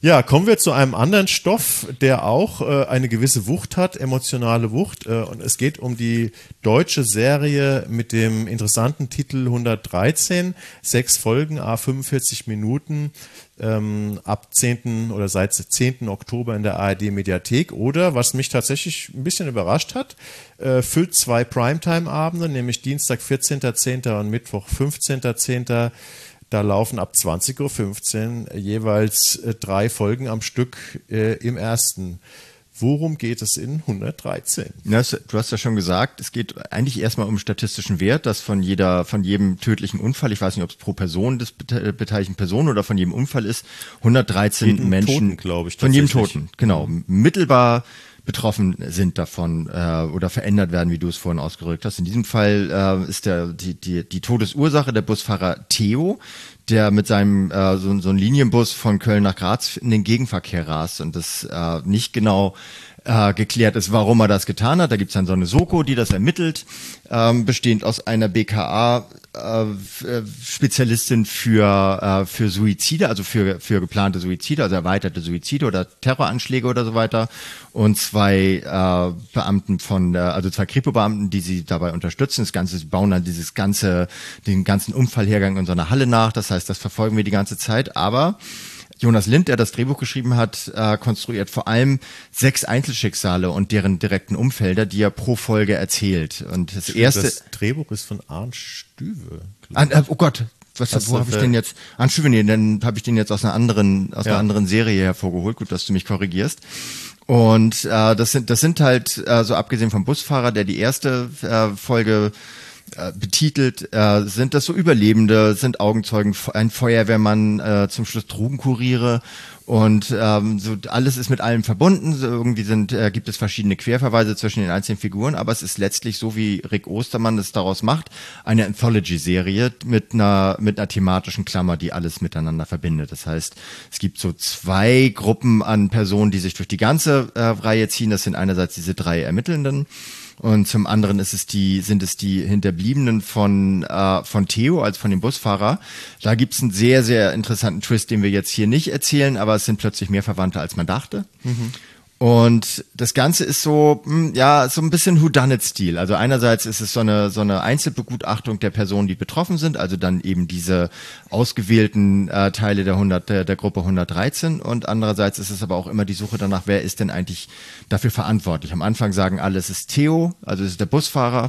Ja, kommen wir zu einem anderen Stoff, der auch äh, eine gewisse Wucht hat, emotionale Wucht. Äh, und es geht um die deutsche Serie mit dem interessanten Titel hundertdreizehn. Sechs Folgen, à fünfundvierzig Minuten, ähm, ab zehnten oder seit zehnten Oktober in der A R D-Mediathek. Oder, was mich tatsächlich ein bisschen überrascht hat, äh, füllt zwei Primetime-Abende, nämlich Dienstag vierzehnten zehnten und Mittwoch fünfzehnten zehnten Da laufen ab zwanzig Uhr fünfzehn jeweils äh, drei Folgen am Stück äh, im ersten. Worum geht es in hundertdreizehn? Ja, du hast ja schon gesagt, es geht eigentlich erstmal um statistischen Wert, dass von jeder, von jedem tödlichen Unfall, ich weiß nicht, ob es pro Person des beteiligten Personen oder von jedem Unfall ist, hundertreizehn jeden Menschen, Toten, glaube ich, von jedem Toten, genau, mittelbar betroffen sind davon äh, oder verändert werden, wie du es vorhin ausgedrückt hast. In diesem Fall äh, ist der die die die Todesursache der Busfahrer Theo, der mit seinem äh, so, so einem Linienbus von Köln nach Graz in den Gegenverkehr rast und das äh, nicht genau äh, geklärt ist, warum er das getan hat. Da gibt es dann so eine Soko, die das ermittelt, ähm, bestehend aus einer B K A äh, Spezialistin für äh, für Suizide, also für für geplante Suizide, also erweiterte Suizide oder Terroranschläge oder so weiter, und zwei äh, Beamten von der, also zwei Kripo-Beamten, die sie dabei unterstützen. Das Ganze, sie bauen dann dieses ganze, den ganzen Unfallhergang in so einer Halle nach. Das heißt, das verfolgen wir die ganze Zeit. Aber Jonas Lind, der das Drehbuch geschrieben hat, äh, konstruiert vor allem sechs Einzelschicksale und deren direkten Umfelder, die er pro Folge erzählt. Und das erste, das Drehbuch ist von Arndt Stüwe. An, äh, oh Gott, was, was wo habe ich den jetzt? Arndt Stüwe, nee, dann habe ich den jetzt aus einer anderen, aus ja. einer anderen Serie hervorgeholt. Gut, dass du mich korrigierst. Und äh, das sind, das sind halt äh, so abgesehen vom Busfahrer, der die erste äh, Folge äh, betitelt, äh, sind das so Überlebende, sind Augenzeugen, ein Feuerwehrmann, äh, zum Schluss Drogenkuriere und ähm, so alles ist mit allem verbunden. So irgendwie sind äh, gibt es verschiedene Querverweise zwischen den einzelnen Figuren, aber es ist letztlich so, wie Rick Ostermann es daraus macht, eine Anthology-Serie mit einer mit einer thematischen Klammer, die alles miteinander verbindet. Das heißt, es gibt so zwei Gruppen an Personen, die sich durch die ganze äh, Reihe ziehen. Das sind einerseits diese drei Ermittelnden. Und zum anderen ist es die, sind es die Hinterbliebenen von, äh, von Theo, also von dem Busfahrer. Da gibt's einen sehr, sehr interessanten Twist, den wir jetzt hier nicht erzählen, aber es sind plötzlich mehr Verwandte, als man dachte. Mhm. Und das Ganze ist so, ja, so ein bisschen Whodunit-Stil. Also einerseits ist es so eine, so eine Einzelbegutachtung der Personen, die betroffen sind, also dann eben diese ausgewählten äh, Teile der, hundert, der, der Gruppe hundertdreizehn, und andererseits ist es aber auch immer die Suche danach, wer ist denn eigentlich dafür verantwortlich. Am Anfang sagen alle, es ist Theo, also es ist der Busfahrer.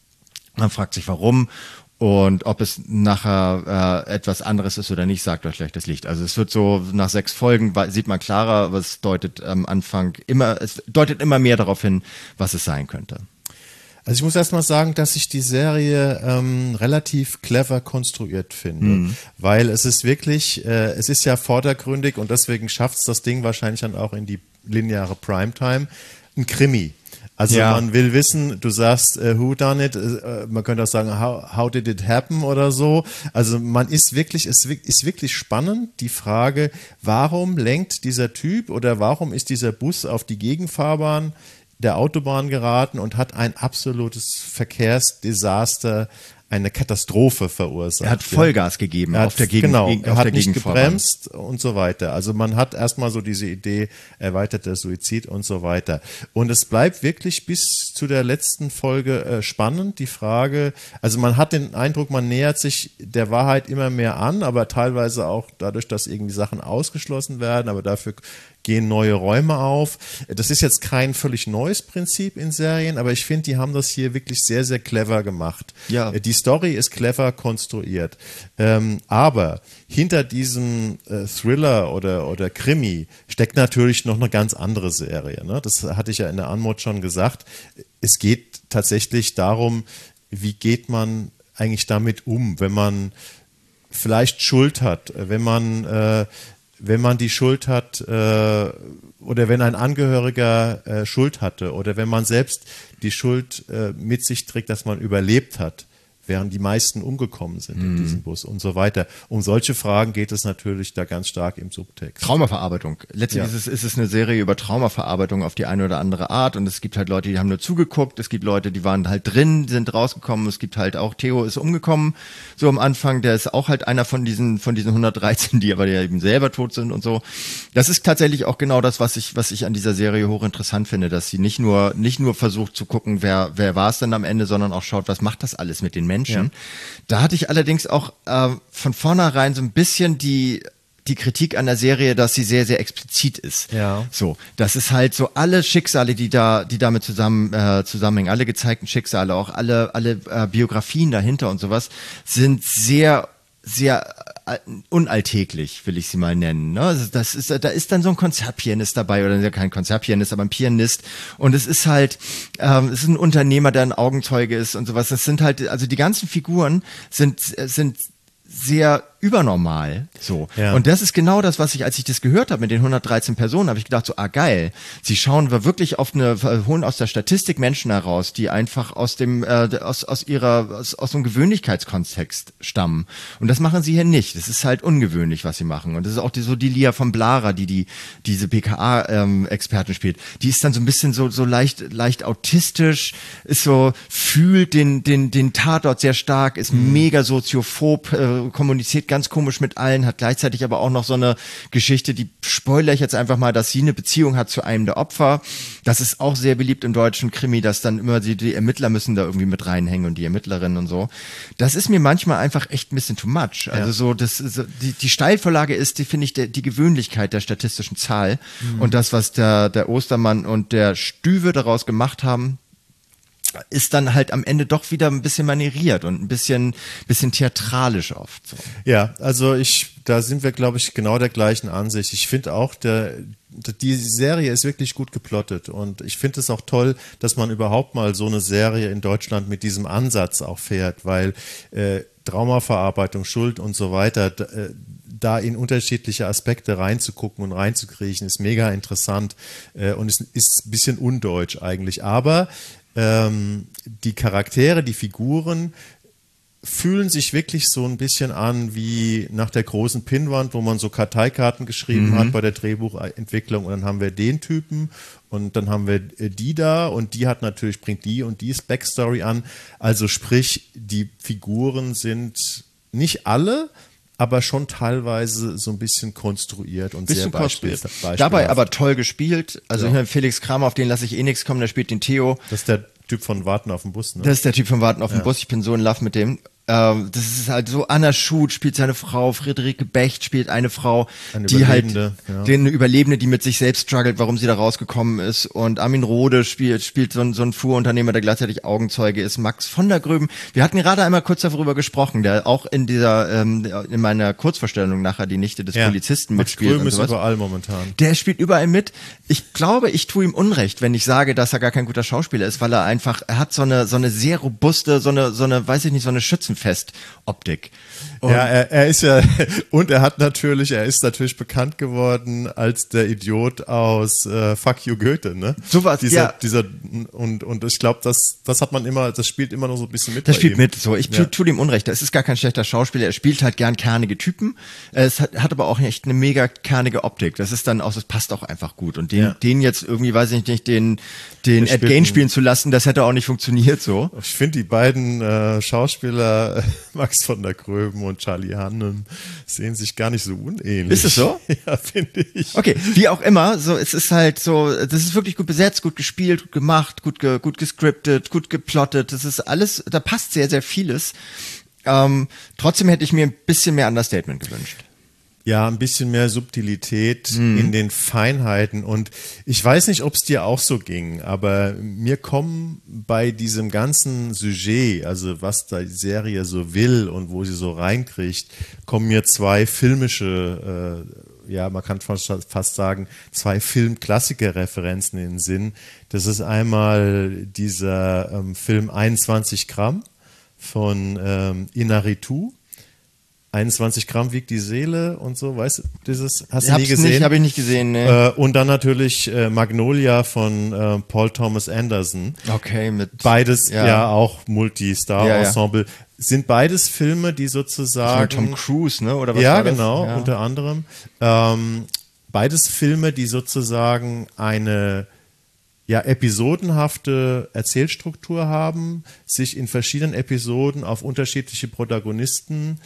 Man fragt sich, warum. Und ob es nachher äh, etwas anderes ist oder nicht, sagt euch gleich das Licht. Also es wird so, nach sechs Folgen sieht man klarer, was deutet am Anfang immer, es deutet immer mehr darauf hin, was es sein könnte. Also ich muss erst mal sagen, dass ich die Serie ähm, relativ clever konstruiert finde, mhm. weil es ist wirklich, äh, es ist ja vordergründig und deswegen schafft es das Ding wahrscheinlich dann auch in die lineare Primetime, ein Krimi. Also ja. Man will wissen, du sagst, uh, who done it, uh, man könnte auch sagen, how, how did it happen oder so. Also man ist wirklich, es ist wirklich spannend, die Frage, warum lenkt dieser Typ oder warum ist dieser Bus auf die Gegenfahrbahn der Autobahn geraten und hat ein absolutes Verkehrsdesaster, eine Katastrophe verursacht. Er hat Vollgas gegeben er hat, auf der Gegend. Genau, Gegen, er auf hat der nicht gebremst und so weiter. Also man hat erstmal so diese Idee, erweiterter Suizid und so weiter. Und es bleibt wirklich bis zu der letzten Folge äh, spannend, die Frage, also man hat den Eindruck, man nähert sich der Wahrheit immer mehr an, aber teilweise auch dadurch, dass irgendwie Sachen ausgeschlossen werden, aber dafür gehen neue Räume auf. Das ist jetzt kein völlig neues Prinzip in Serien, aber ich finde, die haben das hier wirklich sehr, sehr clever gemacht. Ja. Die Story ist clever konstruiert. Ähm, aber hinter diesem äh, Thriller oder, oder Krimi steckt natürlich noch eine ganz andere Serie. Ne? Das hatte ich ja in der Anmod schon gesagt. Es geht tatsächlich darum, wie geht man eigentlich damit um, wenn man vielleicht Schuld hat, wenn man äh, wenn man die Schuld hat äh, oder wenn ein Angehöriger äh, Schuld hatte oder wenn man selbst die Schuld äh, mit sich trägt, dass man überlebt hat. während die meisten umgekommen sind in diesem Bus und so weiter. Um solche Fragen geht es natürlich da ganz stark im Subtext. Traumaverarbeitung. Letztlich Ja. ist, es, ist es eine Serie über Traumaverarbeitung auf die eine oder andere Art und es gibt halt Leute, die haben nur zugeguckt, es gibt Leute, die waren halt drin, sind rausgekommen, es gibt halt auch, Theo ist umgekommen, so am Anfang, der ist auch halt einer von diesen, von diesen hundertdreizehn, die aber ja eben selber tot sind und so. Das ist tatsächlich auch genau das, was ich, was ich an dieser Serie hochinteressant finde, dass sie nicht nur, nicht nur versucht zu gucken, wer, wer war es denn am Ende, sondern auch schaut, was macht das alles mit den Menschen. Ja. Da hatte ich allerdings auch äh, von vornherein so ein bisschen die die Kritik an der Serie, dass sie sehr, sehr explizit ist. Ja. So, das ist halt so alle Schicksale, die da, die damit zusammen äh, zusammenhängen, alle gezeigten Schicksale, auch alle, alle äh, Biografien dahinter und sowas, sind sehr sehr äh, unalltäglich, will ich sie mal nennen. Ne? Also das ist, da ist dann so ein Konzertpianist dabei, oder kein Konzertpianist, aber ein Pianist. Und es ist halt, ähm, es ist ein Unternehmer, der ein Augenzeuge ist und sowas. Das sind halt, also die ganzen Figuren sind, sind sehr übernormal, so. Ja. Und das ist genau das, was ich, als ich das gehört habe mit den hundertdreizehn Personen, habe ich gedacht so, ah geil, sie schauen wir wirklich auf eine, holen aus der Statistik Menschen heraus, die einfach aus dem, äh, aus, aus ihrer, aus, aus einem Gewöhnlichkeitskontext stammen. Und das machen sie hier nicht. Das ist halt ungewöhnlich, was sie machen. Und das ist auch die, so die Lia von Blara, die, die, diese B K A-Expertin ähm, spielt. Die ist dann so ein bisschen so, so leicht, leicht autistisch, ist so, fühlt den, den, den Tatort sehr stark, ist mhm. mega soziophob, äh, kommuniziert ganz komisch mit allen, hat gleichzeitig aber auch noch so eine Geschichte, die spoilere ich jetzt einfach mal, dass sie eine Beziehung hat zu einem der Opfer. Das ist auch sehr beliebt im deutschen Krimi, dass dann immer die, die Ermittler müssen da irgendwie mit reinhängen und die Ermittlerinnen und so. Das ist mir manchmal einfach echt ein bisschen too much. Also ja. so, das so, die, die Steilvorlage ist, die finde ich, der, die Gewöhnlichkeit der statistischen Zahl mhm. und das, was der, der Ostermann und der Stüwe daraus gemacht haben, ist dann halt am Ende doch wieder ein bisschen manieriert und ein bisschen, bisschen theatralisch oft. So. Ja, also ich, da sind wir, glaube ich, genau der gleichen Ansicht. Ich finde auch, der, die Serie ist wirklich gut geplottet und ich finde es auch toll, dass man überhaupt mal so eine Serie in Deutschland mit diesem Ansatz auch fährt, weil äh, Traumaverarbeitung, Schuld und so weiter, da, äh, da in unterschiedliche Aspekte reinzugucken und reinzukriechen, ist mega interessant äh, und ist, ist ein bisschen undeutsch eigentlich, aber Ähm, die Charaktere, die Figuren fühlen sich wirklich so ein bisschen an wie nach der großen Pinnwand, wo man so Karteikarten geschrieben mhm. hat bei der Drehbuchentwicklung und dann haben wir den Typen und dann haben wir die da und die hat natürlich, bringt die und dies Backstory an. Also sprich, die Figuren sind nicht alle, aber schon teilweise so ein bisschen konstruiert und bisschen sehr beispielhaft. Dabei aber toll gespielt. Also ja. ich meine, Felix Kramer, auf den lasse ich eh nichts kommen, der spielt den Theo. Das ist der Typ von Warten auf den Bus, ne? Das ist der Typ von Warten auf den ja. Bus. Ich bin so in Love mit dem. Ähm, das ist halt so, Anna Schut spielt seine Frau, Friederike Becht spielt eine Frau, eine die halt, ja. den Überlebende, die mit sich selbst struggelt, warum sie da rausgekommen ist, und Armin Rohde spielt, spielt so ein, so ein Fuhrunternehmer, der gleichzeitig Augenzeuge ist, Max von der Gröben. Wir hatten gerade einmal kurz darüber gesprochen, der auch in dieser, ähm, in meiner Kurzvorstellung nachher die Nichte des ja. Polizisten Max mitspielt. Gröben und ist sowas. überall momentan. Der spielt überall mit. Ich glaube, ich tue ihm Unrecht, wenn ich sage, dass er gar kein guter Schauspieler ist, weil er einfach, er hat so eine, so eine sehr robuste, so eine, so eine, weiß ich nicht, so eine Schützenfest Optik. Und ja, er, er ist ja, und er hat natürlich, er ist natürlich bekannt geworden als der Idiot aus äh, Fuck You Goethe, ne? Sowas, dieser, ja. Dieser, und, und ich glaube, das, das hat man immer, das spielt immer noch so ein bisschen mit. Das bei spielt ihm. mit, so. Ich ja. tu, tu dem Unrecht. Es ist gar kein schlechter Schauspieler. Er spielt halt gern kernige Typen. Es hat, hat aber auch echt eine mega kernige Optik. Das ist dann auch, das passt auch einfach gut. Und den, Ja. den jetzt irgendwie, weiß ich nicht, den, den Der Ed spielt Gain einen- spielen zu lassen, das hätte auch nicht funktioniert, so. Ich finde die beiden äh, Schauspieler, äh, Max von der Gröben und Charlie Hannem, sehen sich gar nicht so unähnlich. Ist es so? Ja, finde ich. Okay, wie auch immer, so, es ist halt so, das ist wirklich gut besetzt, gut gespielt, gut gemacht, gut, ge, gut gescriptet, gut geplottet, das ist alles, da passt sehr, sehr vieles. Ähm, trotzdem hätte ich mir ein bisschen mehr Understatement gewünscht. Ja, ein bisschen mehr Subtilität in den Feinheiten. Und ich weiß nicht, ob es dir auch so ging, aber mir kommen bei diesem ganzen Sujet, also was die Serie so will und wo sie so reinkriegt, kommen mir zwei filmische, äh, ja, man kann fast, fast sagen, zwei Filmklassiker-Referenzen in den Sinn. Das ist einmal dieser ähm, Film einundzwanzig Gramm von ähm, Inarritu. einundzwanzig Gramm wiegt die Seele und so, weißt du, dieses, hast du Hab's nie gesehen? Nicht, habe ich nicht gesehen, ne. Äh, und dann natürlich äh, Magnolia von äh, Paul Thomas Anderson. Okay, mit. Beides ja, ja auch Multi-Star-Ensemble. Ja, ja. Sind beides Filme, die sozusagen... Tom Cruise, ne? Oder was ja, war das? genau, Ja. unter anderem. Ähm, beides Filme, die sozusagen eine ja, episodenhafte Erzählstruktur haben, sich in verschiedenen Episoden auf unterschiedliche Protagonisten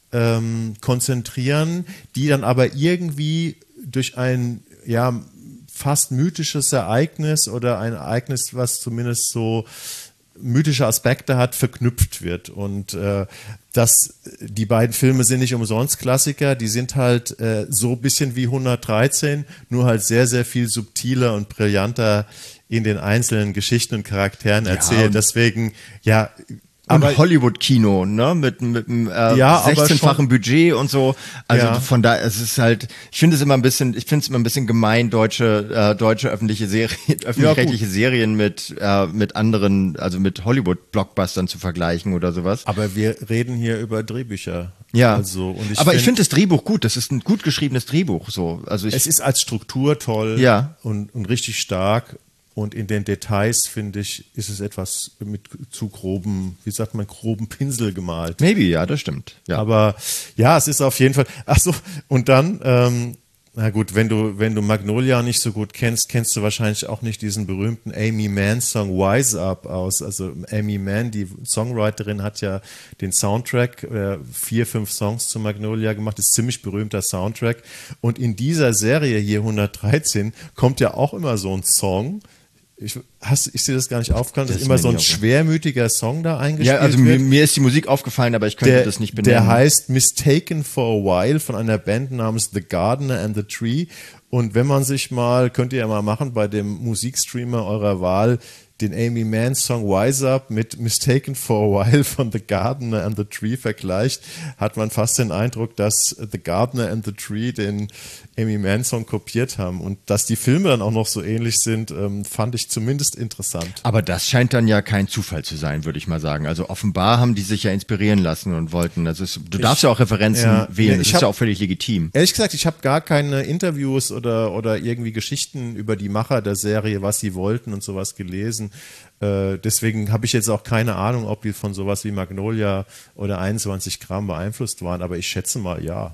ähm, konzentrieren, die dann aber irgendwie durch ein ja, fast mythisches Ereignis oder ein Ereignis, was zumindest so mythische Aspekte hat, verknüpft wird. Und äh, das, die beiden Filme sind nicht umsonst Klassiker, die sind halt äh, so ein bisschen wie hundertdreizehn, nur halt sehr, sehr viel subtiler und brillanter in den einzelnen Geschichten und Charakteren Ja, erzählt. Deswegen, ja, aber Hollywood-Kino, ne, mit mit einem äh, ja, sechzehnfachen Budget und so. Also ja. von da, es ist halt, ich finde es immer ein bisschen, ich finde es immer ein bisschen gemein, deutsche äh, deutsche öffentliche Serien, öffentlich-rechtliche ja, Serien mit äh, mit anderen, also mit Hollywood-Blockbustern zu vergleichen oder sowas. Aber wir reden hier über Drehbücher. Ja, also, und ich aber find, ich finde das Drehbuch gut. Das ist ein gut geschriebenes Drehbuch. So, also ich, es ist als Struktur toll ja. und und richtig stark. Und in den Details, finde ich, ist es etwas mit zu groben, wie sagt man, groben Pinsel gemalt. Maybe, ja, das stimmt. Ja. Aber ja, es ist auf jeden Fall. Ach so, und dann, ähm, na gut, wenn du, wenn du Magnolia nicht so gut kennst, kennst du wahrscheinlich auch nicht diesen berühmten Amy Mann Song Wise Up aus. Also Amy Mann, die Songwriterin, hat ja den Soundtrack, äh, vier, fünf Songs zu Magnolia gemacht. Das ist ein ziemlich berühmter Soundtrack. Und in dieser Serie hier hundertdreizehn kommt ja auch immer so ein Song. Ich, hast, ich sehe das gar nicht aufgefallen, dass immer so ein schwermütiger Song da eingespielt wird. Ja, also mir, mir ist die Musik aufgefallen, aber ich könnte der, das nicht benennen. Der heißt Mistaken for a While von einer Band namens The Gardener and the Tree. Und wenn man sich mal, könnt ihr ja mal machen, bei dem Musikstreamer eurer Wahl, den Amy Mann Song Wise Up mit Mistaken for a While von The Gardener and the Tree vergleicht, hat man fast den Eindruck, dass The Gardener and the Tree den Amy Mann Song kopiert haben. Und dass die Filme dann auch noch so ähnlich sind, ähm, fand ich zumindest interessant. Aber das scheint dann ja kein Zufall zu sein, würde ich mal sagen. Also offenbar haben die sich ja inspirieren lassen und wollten, also es, du darfst ich, ja auch Referenzen ja, wählen, das ist hab, ja auch völlig legitim. Ehrlich gesagt, ich habe gar keine Interviews oder, oder irgendwie Geschichten über die Macher der Serie, was sie wollten und sowas gelesen. Äh, deswegen habe ich jetzt auch keine Ahnung, ob die von sowas wie Magnolia oder einundzwanzig Gramm beeinflusst waren, aber ich schätze mal, ja.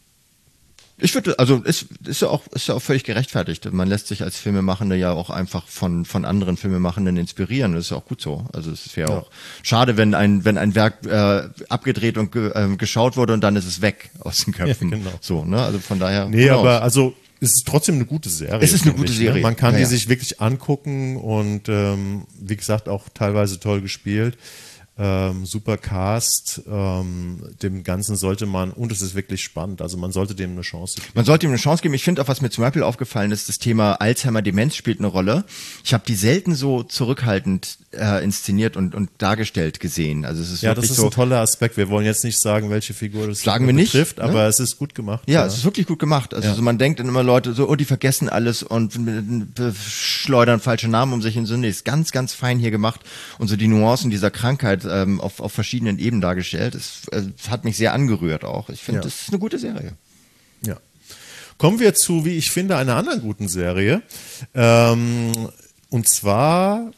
Ich würde, also ist, ist ja auch, ist ja auch völlig gerechtfertigt. Man lässt sich als Filmemachende ja auch einfach von, von anderen Filmemachenden inspirieren. Das ist ja auch gut so. Also es wäre ja auch schade, wenn ein, wenn ein Werk äh, abgedreht und ge, äh, geschaut wurde und dann ist es weg aus den Köpfen. Ja, genau. So, ne? Also von daher. Nee, aber also es ist trotzdem eine gute Serie. Es ist eine gute ich, Serie. Ne? Man kann ja, die ja. sich wirklich angucken und ähm, wie gesagt auch teilweise toll gespielt. Ähm, super Cast, ähm, dem Ganzen sollte man, und es ist wirklich spannend, also man sollte dem eine Chance geben. Man sollte ihm eine Chance geben. Ich finde auch, was mir zum Beispiel aufgefallen ist, das Thema Alzheimer-Demenz spielt eine Rolle. Ich habe die selten so zurückhaltend äh, inszeniert und, und dargestellt gesehen. Also es ist ja, wirklich das ist so, ein toller Aspekt. Wir wollen jetzt nicht sagen, welche Figur das sagen wir nicht, betrifft, ne? aber es ist gut gemacht. Ja, ja, es ist wirklich gut gemacht. Also ja. so, man denkt dann immer Leute so, oh, die vergessen alles und schleudern falsche Namen um sich in Sünde. Ist ganz, ganz fein hier gemacht und so die Nuancen dieser Krankheit ähm, auf, auf verschiedenen Ebenen dargestellt. Es, es hat mich sehr angerührt auch. Ich finde, ja. das ist eine gute Serie. Ja. Kommen wir zu, wie ich finde, einer anderen guten Serie. Ähm, und zwar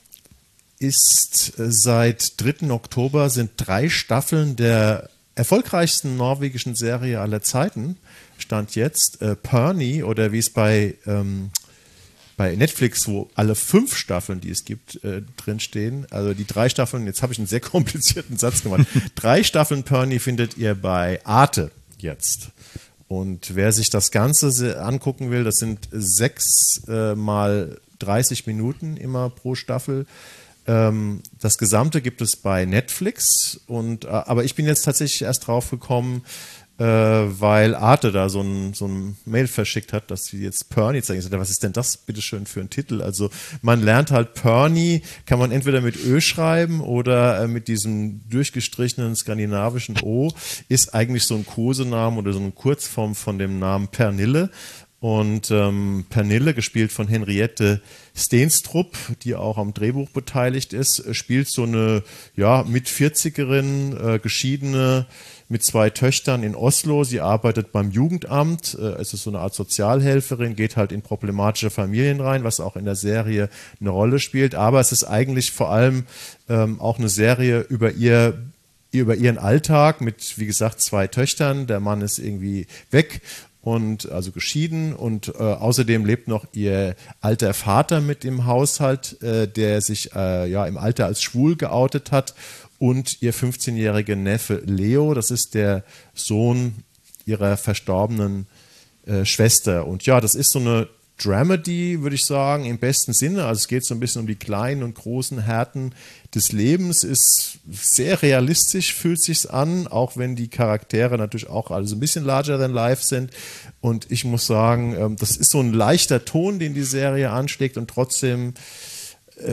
ist seit dritten Oktober sind drei Staffeln der erfolgreichsten norwegischen Serie aller Zeiten, Stand jetzt, äh, Perny, oder wie es bei ähm, bei Netflix, wo alle fünf Staffeln, die es gibt, äh, drinstehen. Also die drei Staffeln, jetzt habe ich einen sehr komplizierten Satz gemacht. Drei Staffeln Perny findet ihr bei Arte jetzt. Und wer sich das Ganze angucken will, das sind sechs äh, mal dreißig Minuten immer pro Staffel. Ähm, das Gesamte gibt es bei Netflix. Und, äh, aber ich bin jetzt tatsächlich erst drauf gekommen, weil Arte da so ein, so ein Mail verschickt hat, dass sie jetzt Perny zeigen. Ich sagte, was ist denn das bitteschön für ein Titel? Also man lernt halt Perny, kann man entweder mit Ö schreiben oder mit diesem durchgestrichenen skandinavischen O, ist eigentlich so ein Kosenamen oder so eine Kurzform von dem Namen Pernille. Und ähm, Pernille, gespielt von Henriette Steenstrup, die auch am Drehbuch beteiligt ist, spielt so eine ja mit vierzigerin, äh, geschiedene, mit zwei Töchtern in Oslo. Sie arbeitet beim Jugendamt, äh, es ist so eine Art Sozialhelferin, geht halt in problematische Familien rein, was auch in der Serie eine Rolle spielt. Aber es ist eigentlich vor allem ähm, auch eine Serie über ihr über ihren Alltag mit, wie gesagt, zwei Töchtern. Der Mann ist irgendwie weg und also geschieden und äh, außerdem lebt noch ihr alter Vater mit im Haushalt, äh, der sich äh, ja im Alter als schwul geoutet hat, und ihr fünfzehnjähriger Neffe Leo, das ist der Sohn ihrer verstorbenen äh, Schwester. Und ja, das ist so eine Dramedy, würde ich sagen, im besten Sinne. Also es geht so ein bisschen um die kleinen und großen Härten des Lebens, ist sehr realistisch, fühlt sich's an, auch wenn die Charaktere natürlich auch alle so ein bisschen larger than life sind. Und ich muss sagen, das ist so ein leichter Ton, den die Serie anschlägt, und trotzdem äh,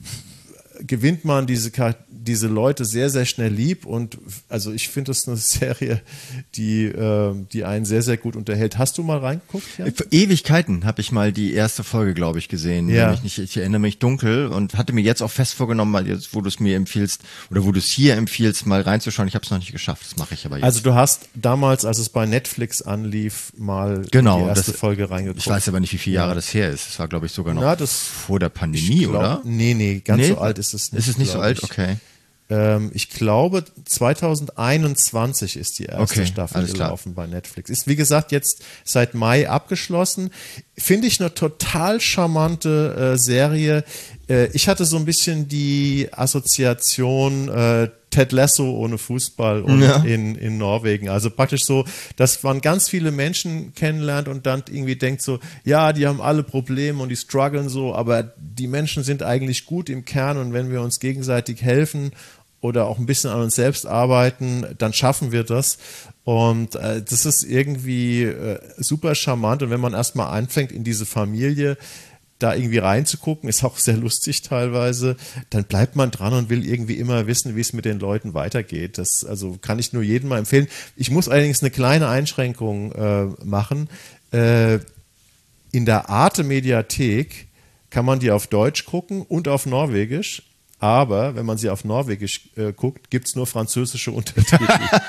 gewinnt man diese diese Leute sehr, sehr schnell lieb, und also ich finde, das ist eine Serie, die, äh, die einen sehr, sehr gut unterhält. Hast du mal reingeguckt? Jan? Für Ewigkeiten habe ich mal die erste Folge, glaube ich, gesehen. Ja. Ich, nicht, ich erinnere mich dunkel und hatte mir jetzt auch fest vorgenommen, mal jetzt, wo du es mir empfiehlst oder wo du es hier empfiehlst, mal reinzuschauen. Ich habe es noch nicht geschafft, das mache ich aber jetzt. Also du hast damals, als es bei Netflix anlief, mal genau, die erste das, Folge reingeguckt. Ich weiß aber nicht, wie viele Jahre ja. das her ist. Das war, glaube ich, sogar noch Na, das, vor der Pandemie, glaub, oder? Nee, nee, ganz nee? so alt ist es nicht. Ist es nicht so alt? Ich. Okay. Ähm, ich glaube, zweitausendeinundzwanzig ist die erste okay, Staffel gelaufen klar. bei Netflix. Ist, wie gesagt, jetzt seit Mai abgeschlossen. Finde ich eine total charmante äh, Serie. Äh, ich hatte so ein bisschen die Assoziation äh, Ted Lasso ohne Fußball und ja. in, in Norwegen. Also praktisch so, dass man ganz viele Menschen kennenlernt und dann irgendwie denkt so, ja, die haben alle Probleme und die strugglen so, aber die Menschen sind eigentlich gut im Kern, und wenn wir uns gegenseitig helfen oder auch ein bisschen an uns selbst arbeiten, dann schaffen wir das. Und äh, das ist irgendwie äh, super charmant, und wenn man erstmal anfängt, in diese Familie da irgendwie reinzugucken, ist auch sehr lustig teilweise, dann bleibt man dran und will irgendwie immer wissen, wie es mit den Leuten weitergeht. Das also kann ich nur jedem mal empfehlen. Ich muss allerdings eine kleine Einschränkung äh, machen. Äh, in der Arte-Mediathek kann man die auf Deutsch gucken und auf Norwegisch. Aber wenn man sie auf Norwegisch äh, guckt, gibt es nur französische Untertitel.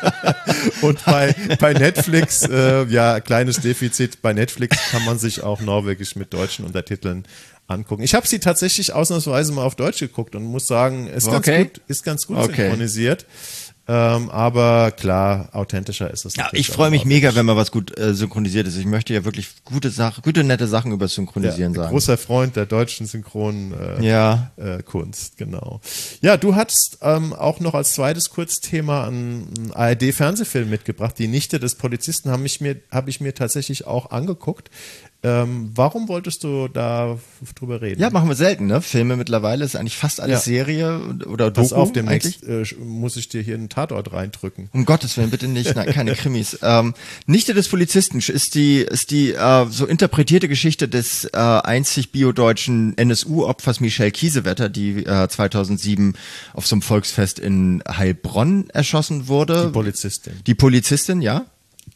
Und bei, bei Netflix, äh, ja, kleines Defizit, bei Netflix kann man sich auch Norwegisch mit deutschen Untertiteln angucken. Ich habe sie tatsächlich ausnahmsweise mal auf Deutsch geguckt und muss sagen, ist ganz okay. gut, ist ganz gut okay. synchronisiert. Ähm, aber klar, authentischer ist es. Ja, ich freue mich mega, wenn mal was gut äh, synchronisiert ist. Ich möchte ja wirklich gute Sachen, gute, nette Sachen über Synchronisieren ja, sagen. Großer Freund der deutschen Synchronkunst, äh, ja. äh, Kunst, genau. Ja, du hast ähm, auch noch als zweites Kurzthema einen A R D-Fernsehfilm mitgebracht. Die Nichte des Polizisten habe ich mir, habe ich mir tatsächlich auch angeguckt. Ähm, warum wolltest du da drüber reden? Ja, machen wir selten, ne? Filme mittlerweile ist eigentlich fast alles ja. Serie oder Doku. Pass auf, demnächst äh, muss ich dir hier einen Tatort reindrücken. Um Gottes Willen, bitte nicht, nein, keine Krimis. ähm, Nichte des Polizisten ist die ist die äh, so interpretierte Geschichte des äh, einzig biodeutschen N S U-Opfers Michelle Kiesewetter, die äh, zweitausendsieben auf so einem Volksfest in Heilbronn erschossen wurde. Die Polizistin. Die Polizistin, ja.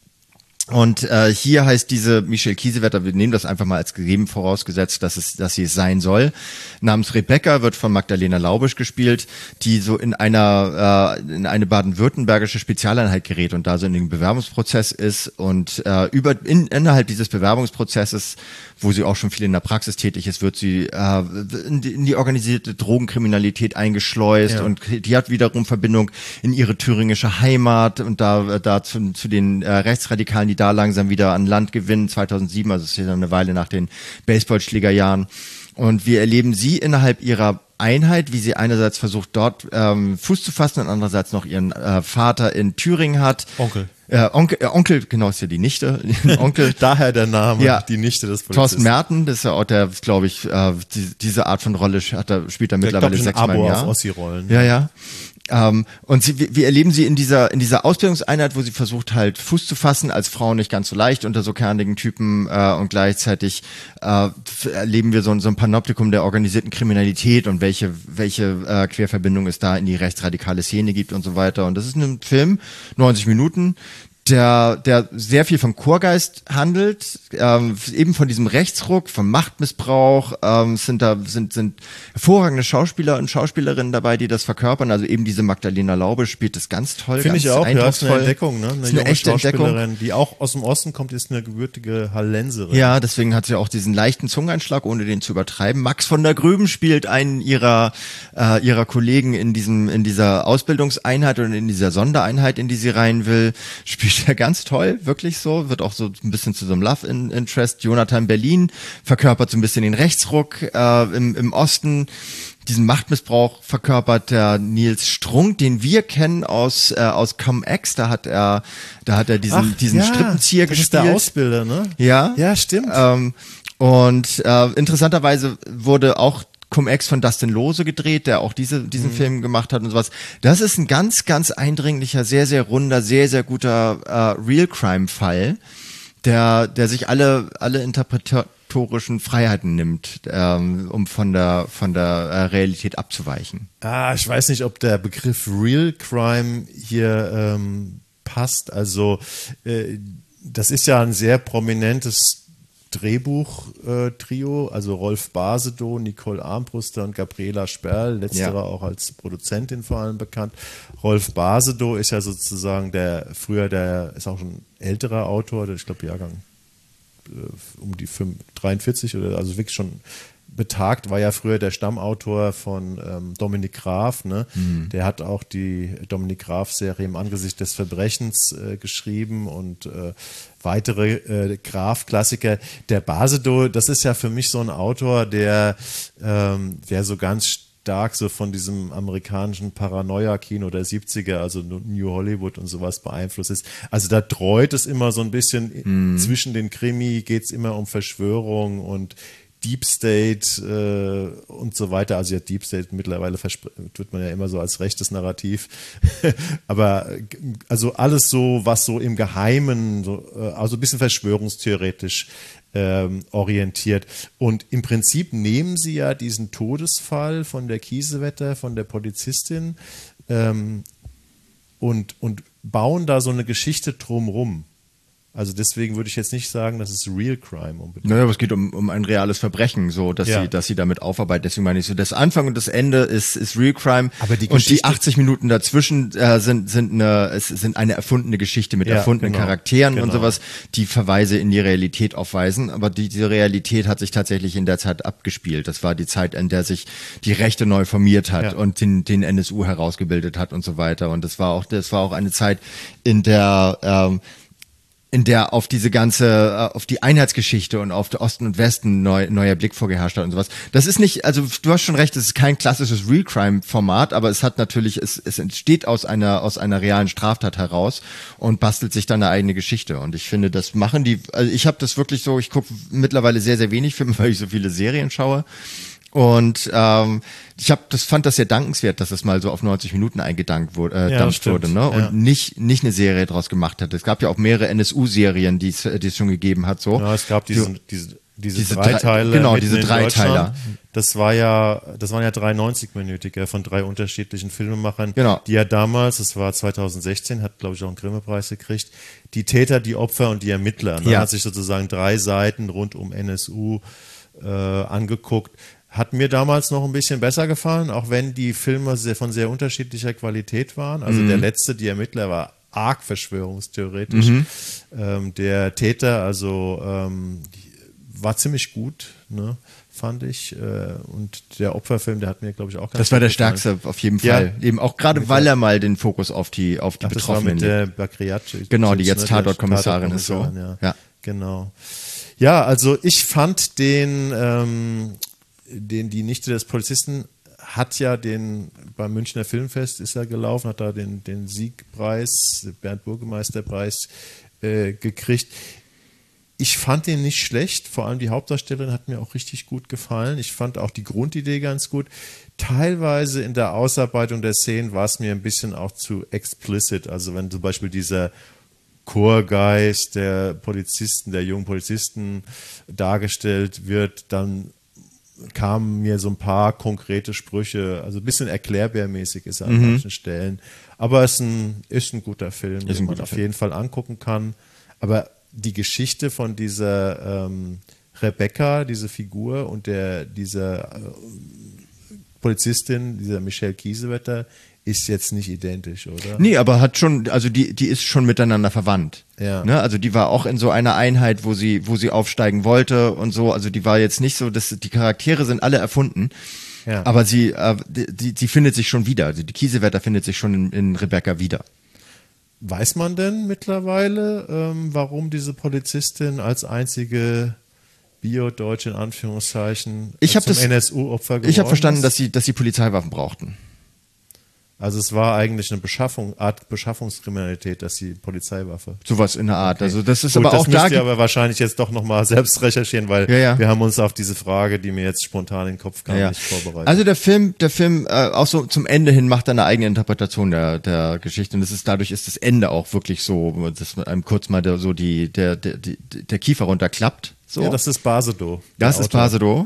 Und äh, hier heißt diese Michelle Kiesewetter, wir nehmen das einfach mal als gegeben vorausgesetzt, dass es, dass sie es sein soll. Namens Rebecca wird von Magdalena Laubisch gespielt, die so in einer äh, in eine baden-württembergische Spezialeinheit gerät und da so in den Bewerbungsprozess ist und äh, über in, innerhalb dieses Bewerbungsprozesses, wo sie auch schon viel in der Praxis tätig ist, wird sie äh, in, die, in die organisierte Drogenkriminalität eingeschleust ja. und die hat wiederum Verbindung in ihre thüringische Heimat und da da zu, zu den äh, Rechtsradikalen, die da langsam wieder an Land gewinnen, zweitausendsieben, also es ist ja eine Weile nach den Baseballschlägerjahren. Und wir erleben sie innerhalb ihrer Einheit, wie sie einerseits versucht, dort ähm, Fuß zu fassen und andererseits noch ihren äh, Vater in Thüringen hat. Onkel. Äh, Onkel, äh, Onkel, genau, ist ja die Nichte. Onkel. Daher der Name, ja. die Nichte des Polizisten. Thorsten Merten, das ist ja auch der, glaube ich, äh, die, diese Art von Rolle hat er, spielt er mittlerweile sechsmal im Jahr. Auf Ossi-Rollen. Ja, ja. Ähm, und sie, wir erleben sie in dieser in dieser Ausbildungseinheit, wo sie versucht halt Fuß zu fassen, als Frau nicht ganz so leicht unter so kernigen Typen äh, und gleichzeitig äh, erleben wir so, so ein Panoptikum der organisierten Kriminalität und welche welche äh, Querverbindung es da in die rechtsradikale Szene gibt und so weiter. Und das ist ein Film, neunzig Minuten, der, der sehr viel vom Chorgeist handelt, ähm, eben von diesem Rechtsruck, vom Machtmissbrauch, ähm, sind da, sind, sind hervorragende Schauspieler und Schauspielerinnen dabei, die das verkörpern, also eben diese Magdalena Laube spielt das ganz toll, Finde ganz ich auch, ja, ist eine eindrucksvoll. Entdeckung, ne? Eine, ist eine junge echte Schauspielerin, Entdeckung. die auch aus dem Osten kommt, ist eine gebürtige Hallenserin. Ja, deswegen hat sie auch diesen leichten Zungeneinschlag, ohne den zu übertreiben. Max von der Grüben spielt einen ihrer, äh, ihrer Kollegen in diesem, in dieser Ausbildungseinheit und in dieser Sondereinheit, in die sie rein will, spielt er ganz toll, wirklich so, wird auch so ein bisschen zu so einem Love Interest. Jonathan Berlin verkörpert so ein bisschen den Rechtsruck äh, im, im Osten. Diesen Machtmissbrauch verkörpert der Nils Strunk, den wir kennen aus äh, aus Cum-Ex. Da hat er, da hat er diesen Ach, diesen ja, Strippenzieher das gespielt. ist der Ausbilder, ne? Ja, ja, stimmt. Ähm, und äh, interessanterweise wurde auch Cum-Ex von Dustin Lose gedreht, der auch diese, diesen mhm. Film gemacht hat und sowas. Das ist ein ganz, ganz eindringlicher, sehr, sehr runder, sehr, sehr guter äh, Real-Crime-Fall, der, der sich alle, alle interpretatorischen Freiheiten nimmt, ähm, um von der, von der äh, Realität abzuweichen. Ah, ich weiß nicht, ob der Begriff Real Crime hier ähm, passt. Also äh, das ist ja ein sehr prominentes Drehbuch-Trio, äh, also Rolf Basedow, Nicole Armbruster und Gabriela Sperl, letzterer ja. auch als Produzentin vor allem bekannt. Rolf Basedow ist ja sozusagen der, früher der, ist auch schon ein älterer Autor, der, ich glaube Jahrgang äh, um die fünf, dreiundvierzig oder also wirklich schon betagt, war ja früher der Stammautor von ähm, Dominik Graf, ne? Mhm. Der hat auch die Dominik Graf-Serie im Angesicht des Verbrechens äh, geschrieben und äh, weitere äh, Graf-Klassiker. Der Basedow, das ist ja für mich so ein Autor, der, ähm, der so ganz stark so von diesem amerikanischen Paranoia-Kino der siebziger, also New Hollywood und sowas beeinflusst ist. Also da treut es immer so ein bisschen, mhm. zwischen den Krimi geht es immer um Verschwörung und Deep State äh, und so weiter. Also ja, Deep State mittlerweile wird man ja immer so als rechtes Narrativ. Aber also alles so, was so im Geheimen, so, also ein bisschen verschwörungstheoretisch ähm, orientiert. Und im Prinzip nehmen sie ja diesen Todesfall von der Kiesewetter, von der Polizistin ähm, und, und bauen da so eine Geschichte drumrum. Also deswegen würde ich jetzt nicht sagen, das ist Real Crime unbedingt. Naja, aber es geht um, um ein reales Verbrechen, so, dass ja. sie, dass sie damit aufarbeiten. Deswegen meine ich so, das Anfang und das Ende ist, ist Real Crime. Aber die und die achtzig Minuten dazwischen äh, sind, sind eine, es sind eine erfundene Geschichte mit ja, erfundenen genau, Charakteren genau. und sowas, die Verweise in die Realität aufweisen. Aber die, diese Realität hat sich tatsächlich in der Zeit abgespielt. Das war die Zeit, in der sich die Rechte neu formiert hat ja. und den, den N S U herausgebildet hat und so weiter. Und das war auch, das war auch eine Zeit, in der, ähm, in der auf diese ganze, auf die Einheitsgeschichte und auf den Osten und Westen neu, neuer Blick vorgeherrscht hat und sowas. Das ist nicht, also du hast schon recht, es ist kein klassisches Real-Crime-Format, aber es hat natürlich, es, es entsteht aus einer, aus einer realen Straftat heraus und bastelt sich dann eine eigene Geschichte. Und ich finde, das machen die, also ich habe das wirklich so, ich gucke mittlerweile sehr, sehr wenig Filme, weil ich so viele Serien schaue. Und ähm, ich hab, das fand das sehr dankenswert, dass es mal so auf neunzig Minuten eingedankt wurde, äh, ja, wurde, ne? Und ja. nicht nicht eine Serie draus gemacht hat. Es gab ja auch mehrere N S U-Serien, die es die es schon gegeben hat. So. Ja, es gab diese diese diese, diese Dreiteiler. Genau, diese Dreiteiler. Das war ja, das waren ja drei neunzig-minütige von drei unterschiedlichen Filmemachern, genau. die ja damals, das war zweitausendsechzehn, hat glaube ich auch einen Grimme-Preis gekriegt, die Täter, die Opfer und die Ermittler. Man ja. hat sich sozusagen drei Seiten rund um N S U äh, angeguckt. Hat mir damals noch ein bisschen besser gefallen, auch wenn die Filme sehr, von sehr unterschiedlicher Qualität waren. Also mhm. der letzte, die Ermittler, war arg verschwörungstheoretisch. Mhm. Ähm, der Täter, also ähm, war ziemlich gut, ne, fand ich. Äh, und der Opferfilm, der hat mir, glaube ich, auch ganz Das war der gefallen. stärkste auf jeden Fall. Ja. Eben auch gerade, weil er mal den Fokus auf die auf die Ach, Betroffenen das war mit der Bakriatschi. Genau, die jetzt Tatortkommissarin ist so. Ja. ja, genau. Ja, also ich fand den ähm, Den, die Nichte des Polizisten hat ja den, beim Münchner Filmfest ist er gelaufen, hat da den, den Siegpreis, Bernd Burgemeisterpreis äh, gekriegt. Ich fand den nicht schlecht, vor allem die Hauptdarstellerin hat mir auch richtig gut gefallen. Ich fand auch die Grundidee ganz gut. Teilweise in der Ausarbeitung der Szenen war es mir ein bisschen auch zu explicit. Also wenn zum Beispiel dieser Chorgeist der Polizisten, der jungen Polizisten dargestellt wird, dann kamen mir so ein paar konkrete Sprüche, also ein bisschen erklärbärmäßig ist er an Mhm. manchen Stellen. Aber es ist ein, ist ein guter Film, Ist den ein man guter auf Film. jeden Fall angucken kann. Aber die Geschichte von dieser ähm, Rebecca, diese Figur und der dieser äh, Polizistin, dieser Michelle Kiesewetter, ist jetzt nicht identisch, oder? Nee, aber hat schon, also die, die ist schon miteinander verwandt. Ja. Ne? Also die war auch in so einer Einheit, wo sie, wo sie aufsteigen wollte und so. Also die war jetzt nicht so, dass die Charaktere sind alle erfunden. Ja. Aber sie, äh, die, die, die findet sich schon wieder. Also die Kiesewetter findet sich schon in, in Rebecca wieder. Weiß man denn mittlerweile, ähm, warum diese Polizistin als einzige Bio-Deutsche in Anführungszeichen Ich hab zum das- N S U-Opfer geworden Ich habe verstanden, ist? dass sie, dass sie Polizeiwaffen brauchten. Also es war eigentlich eine Beschaffung, Art Beschaffungskriminalität, dass die Polizeiwaffe. Sowas in der Art. Also das ist Gut, aber das auch müsst da. ihr gibt- aber wahrscheinlich jetzt doch nochmal selbst recherchieren, weil Ja, ja. wir haben uns auf diese Frage, die mir jetzt spontan in den Kopf kam, Ja. nicht vorbereitet. Also der Film, der Film, äh, auch so zum Ende hin macht er eine eigene Interpretation der, der Geschichte und das ist, dadurch ist das Ende auch wirklich so, dass mit einem kurz mal der, so die, der, der, die, der Kiefer runterklappt. So. ja, das ist Basedow. Das der ist Autor. Basedow.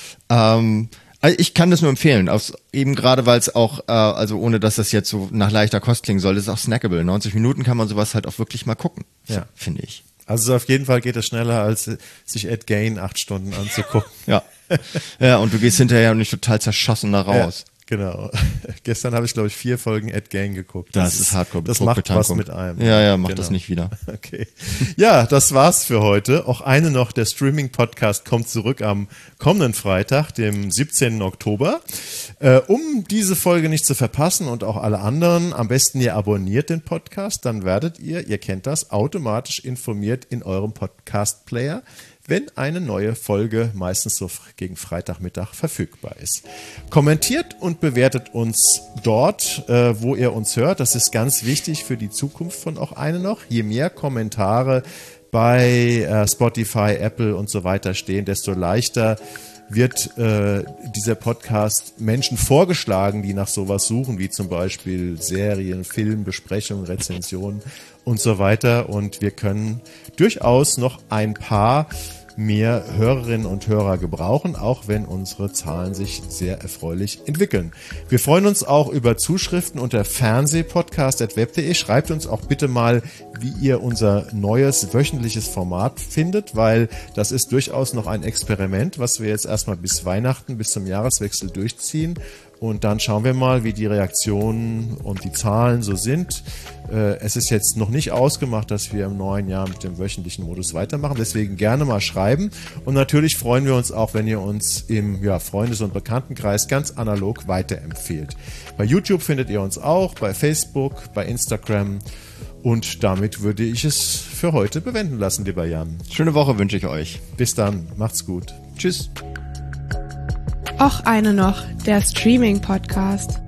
Ja. Ähm, also ich kann das nur empfehlen, aus, eben gerade weil es auch, äh, also ohne dass das jetzt so nach leichter Kost klingen soll, ist es auch snackable. neunzig Minuten kann man sowas halt auch wirklich mal gucken, Ja. finde ich. Also auf jeden Fall geht es schneller, als äh, sich Ed Gein acht Stunden anzugucken. Ja. Ja, und du gehst hinterher nicht total zerschossen da raus. Ja, genau. Gestern habe ich, glaube ich, vier Folgen Ed Gein geguckt. Das, ist Hardcore. Das macht was Druckbetankung. mit einem. Ja, ja, mach Genau. das nicht wieder. Okay. Ja, das war's für heute. Auch eine noch, der Streaming-Podcast kommt zurück am kommenden Freitag, dem siebzehnten Oktober. Äh, um diese Folge nicht zu verpassen und auch alle anderen, am besten ihr abonniert den Podcast, dann werdet ihr, ihr kennt das, automatisch informiert in eurem Podcast-Player, wenn eine neue Folge meistens so gegen Freitagmittag verfügbar ist. Kommentiert und bewertet uns dort, äh, wo ihr uns hört. Das ist ganz wichtig für die Zukunft von auch eine noch. Je mehr Kommentare bei äh, Spotify, Apple und so weiter stehen, desto leichter wird äh, dieser Podcast Menschen vorgeschlagen, die nach sowas suchen, wie zum Beispiel Serien, Film, Besprechungen, Rezensionen und so weiter. Und wir können durchaus noch ein paar mehr Hörerinnen und Hörer gebrauchen, auch wenn unsere Zahlen sich sehr erfreulich entwickeln. Wir freuen uns auch über Zuschriften unter fernsehpodcast at web punkt de. Schreibt uns auch bitte mal, wie ihr unser neues wöchentliches Format findet, weil das ist durchaus noch ein Experiment, was wir jetzt erstmal bis Weihnachten, bis zum Jahreswechsel durchziehen. Und dann schauen wir mal, wie die Reaktionen und die Zahlen so sind. Äh, es ist jetzt noch nicht ausgemacht, dass wir im neuen Jahr mit dem wöchentlichen Modus weitermachen. Deswegen gerne mal schreiben. Und natürlich freuen wir uns auch, wenn ihr uns im ja, Freundes- und Bekanntenkreis ganz analog weiterempfehlt. Bei YouTube findet ihr uns auch, bei Facebook, bei Instagram. Und damit würde ich es für heute bewenden lassen, lieber Jan. Schöne Woche wünsche ich euch. Bis dann. Macht's gut. Tschüss. Och eine noch, der Streaming-Podcast.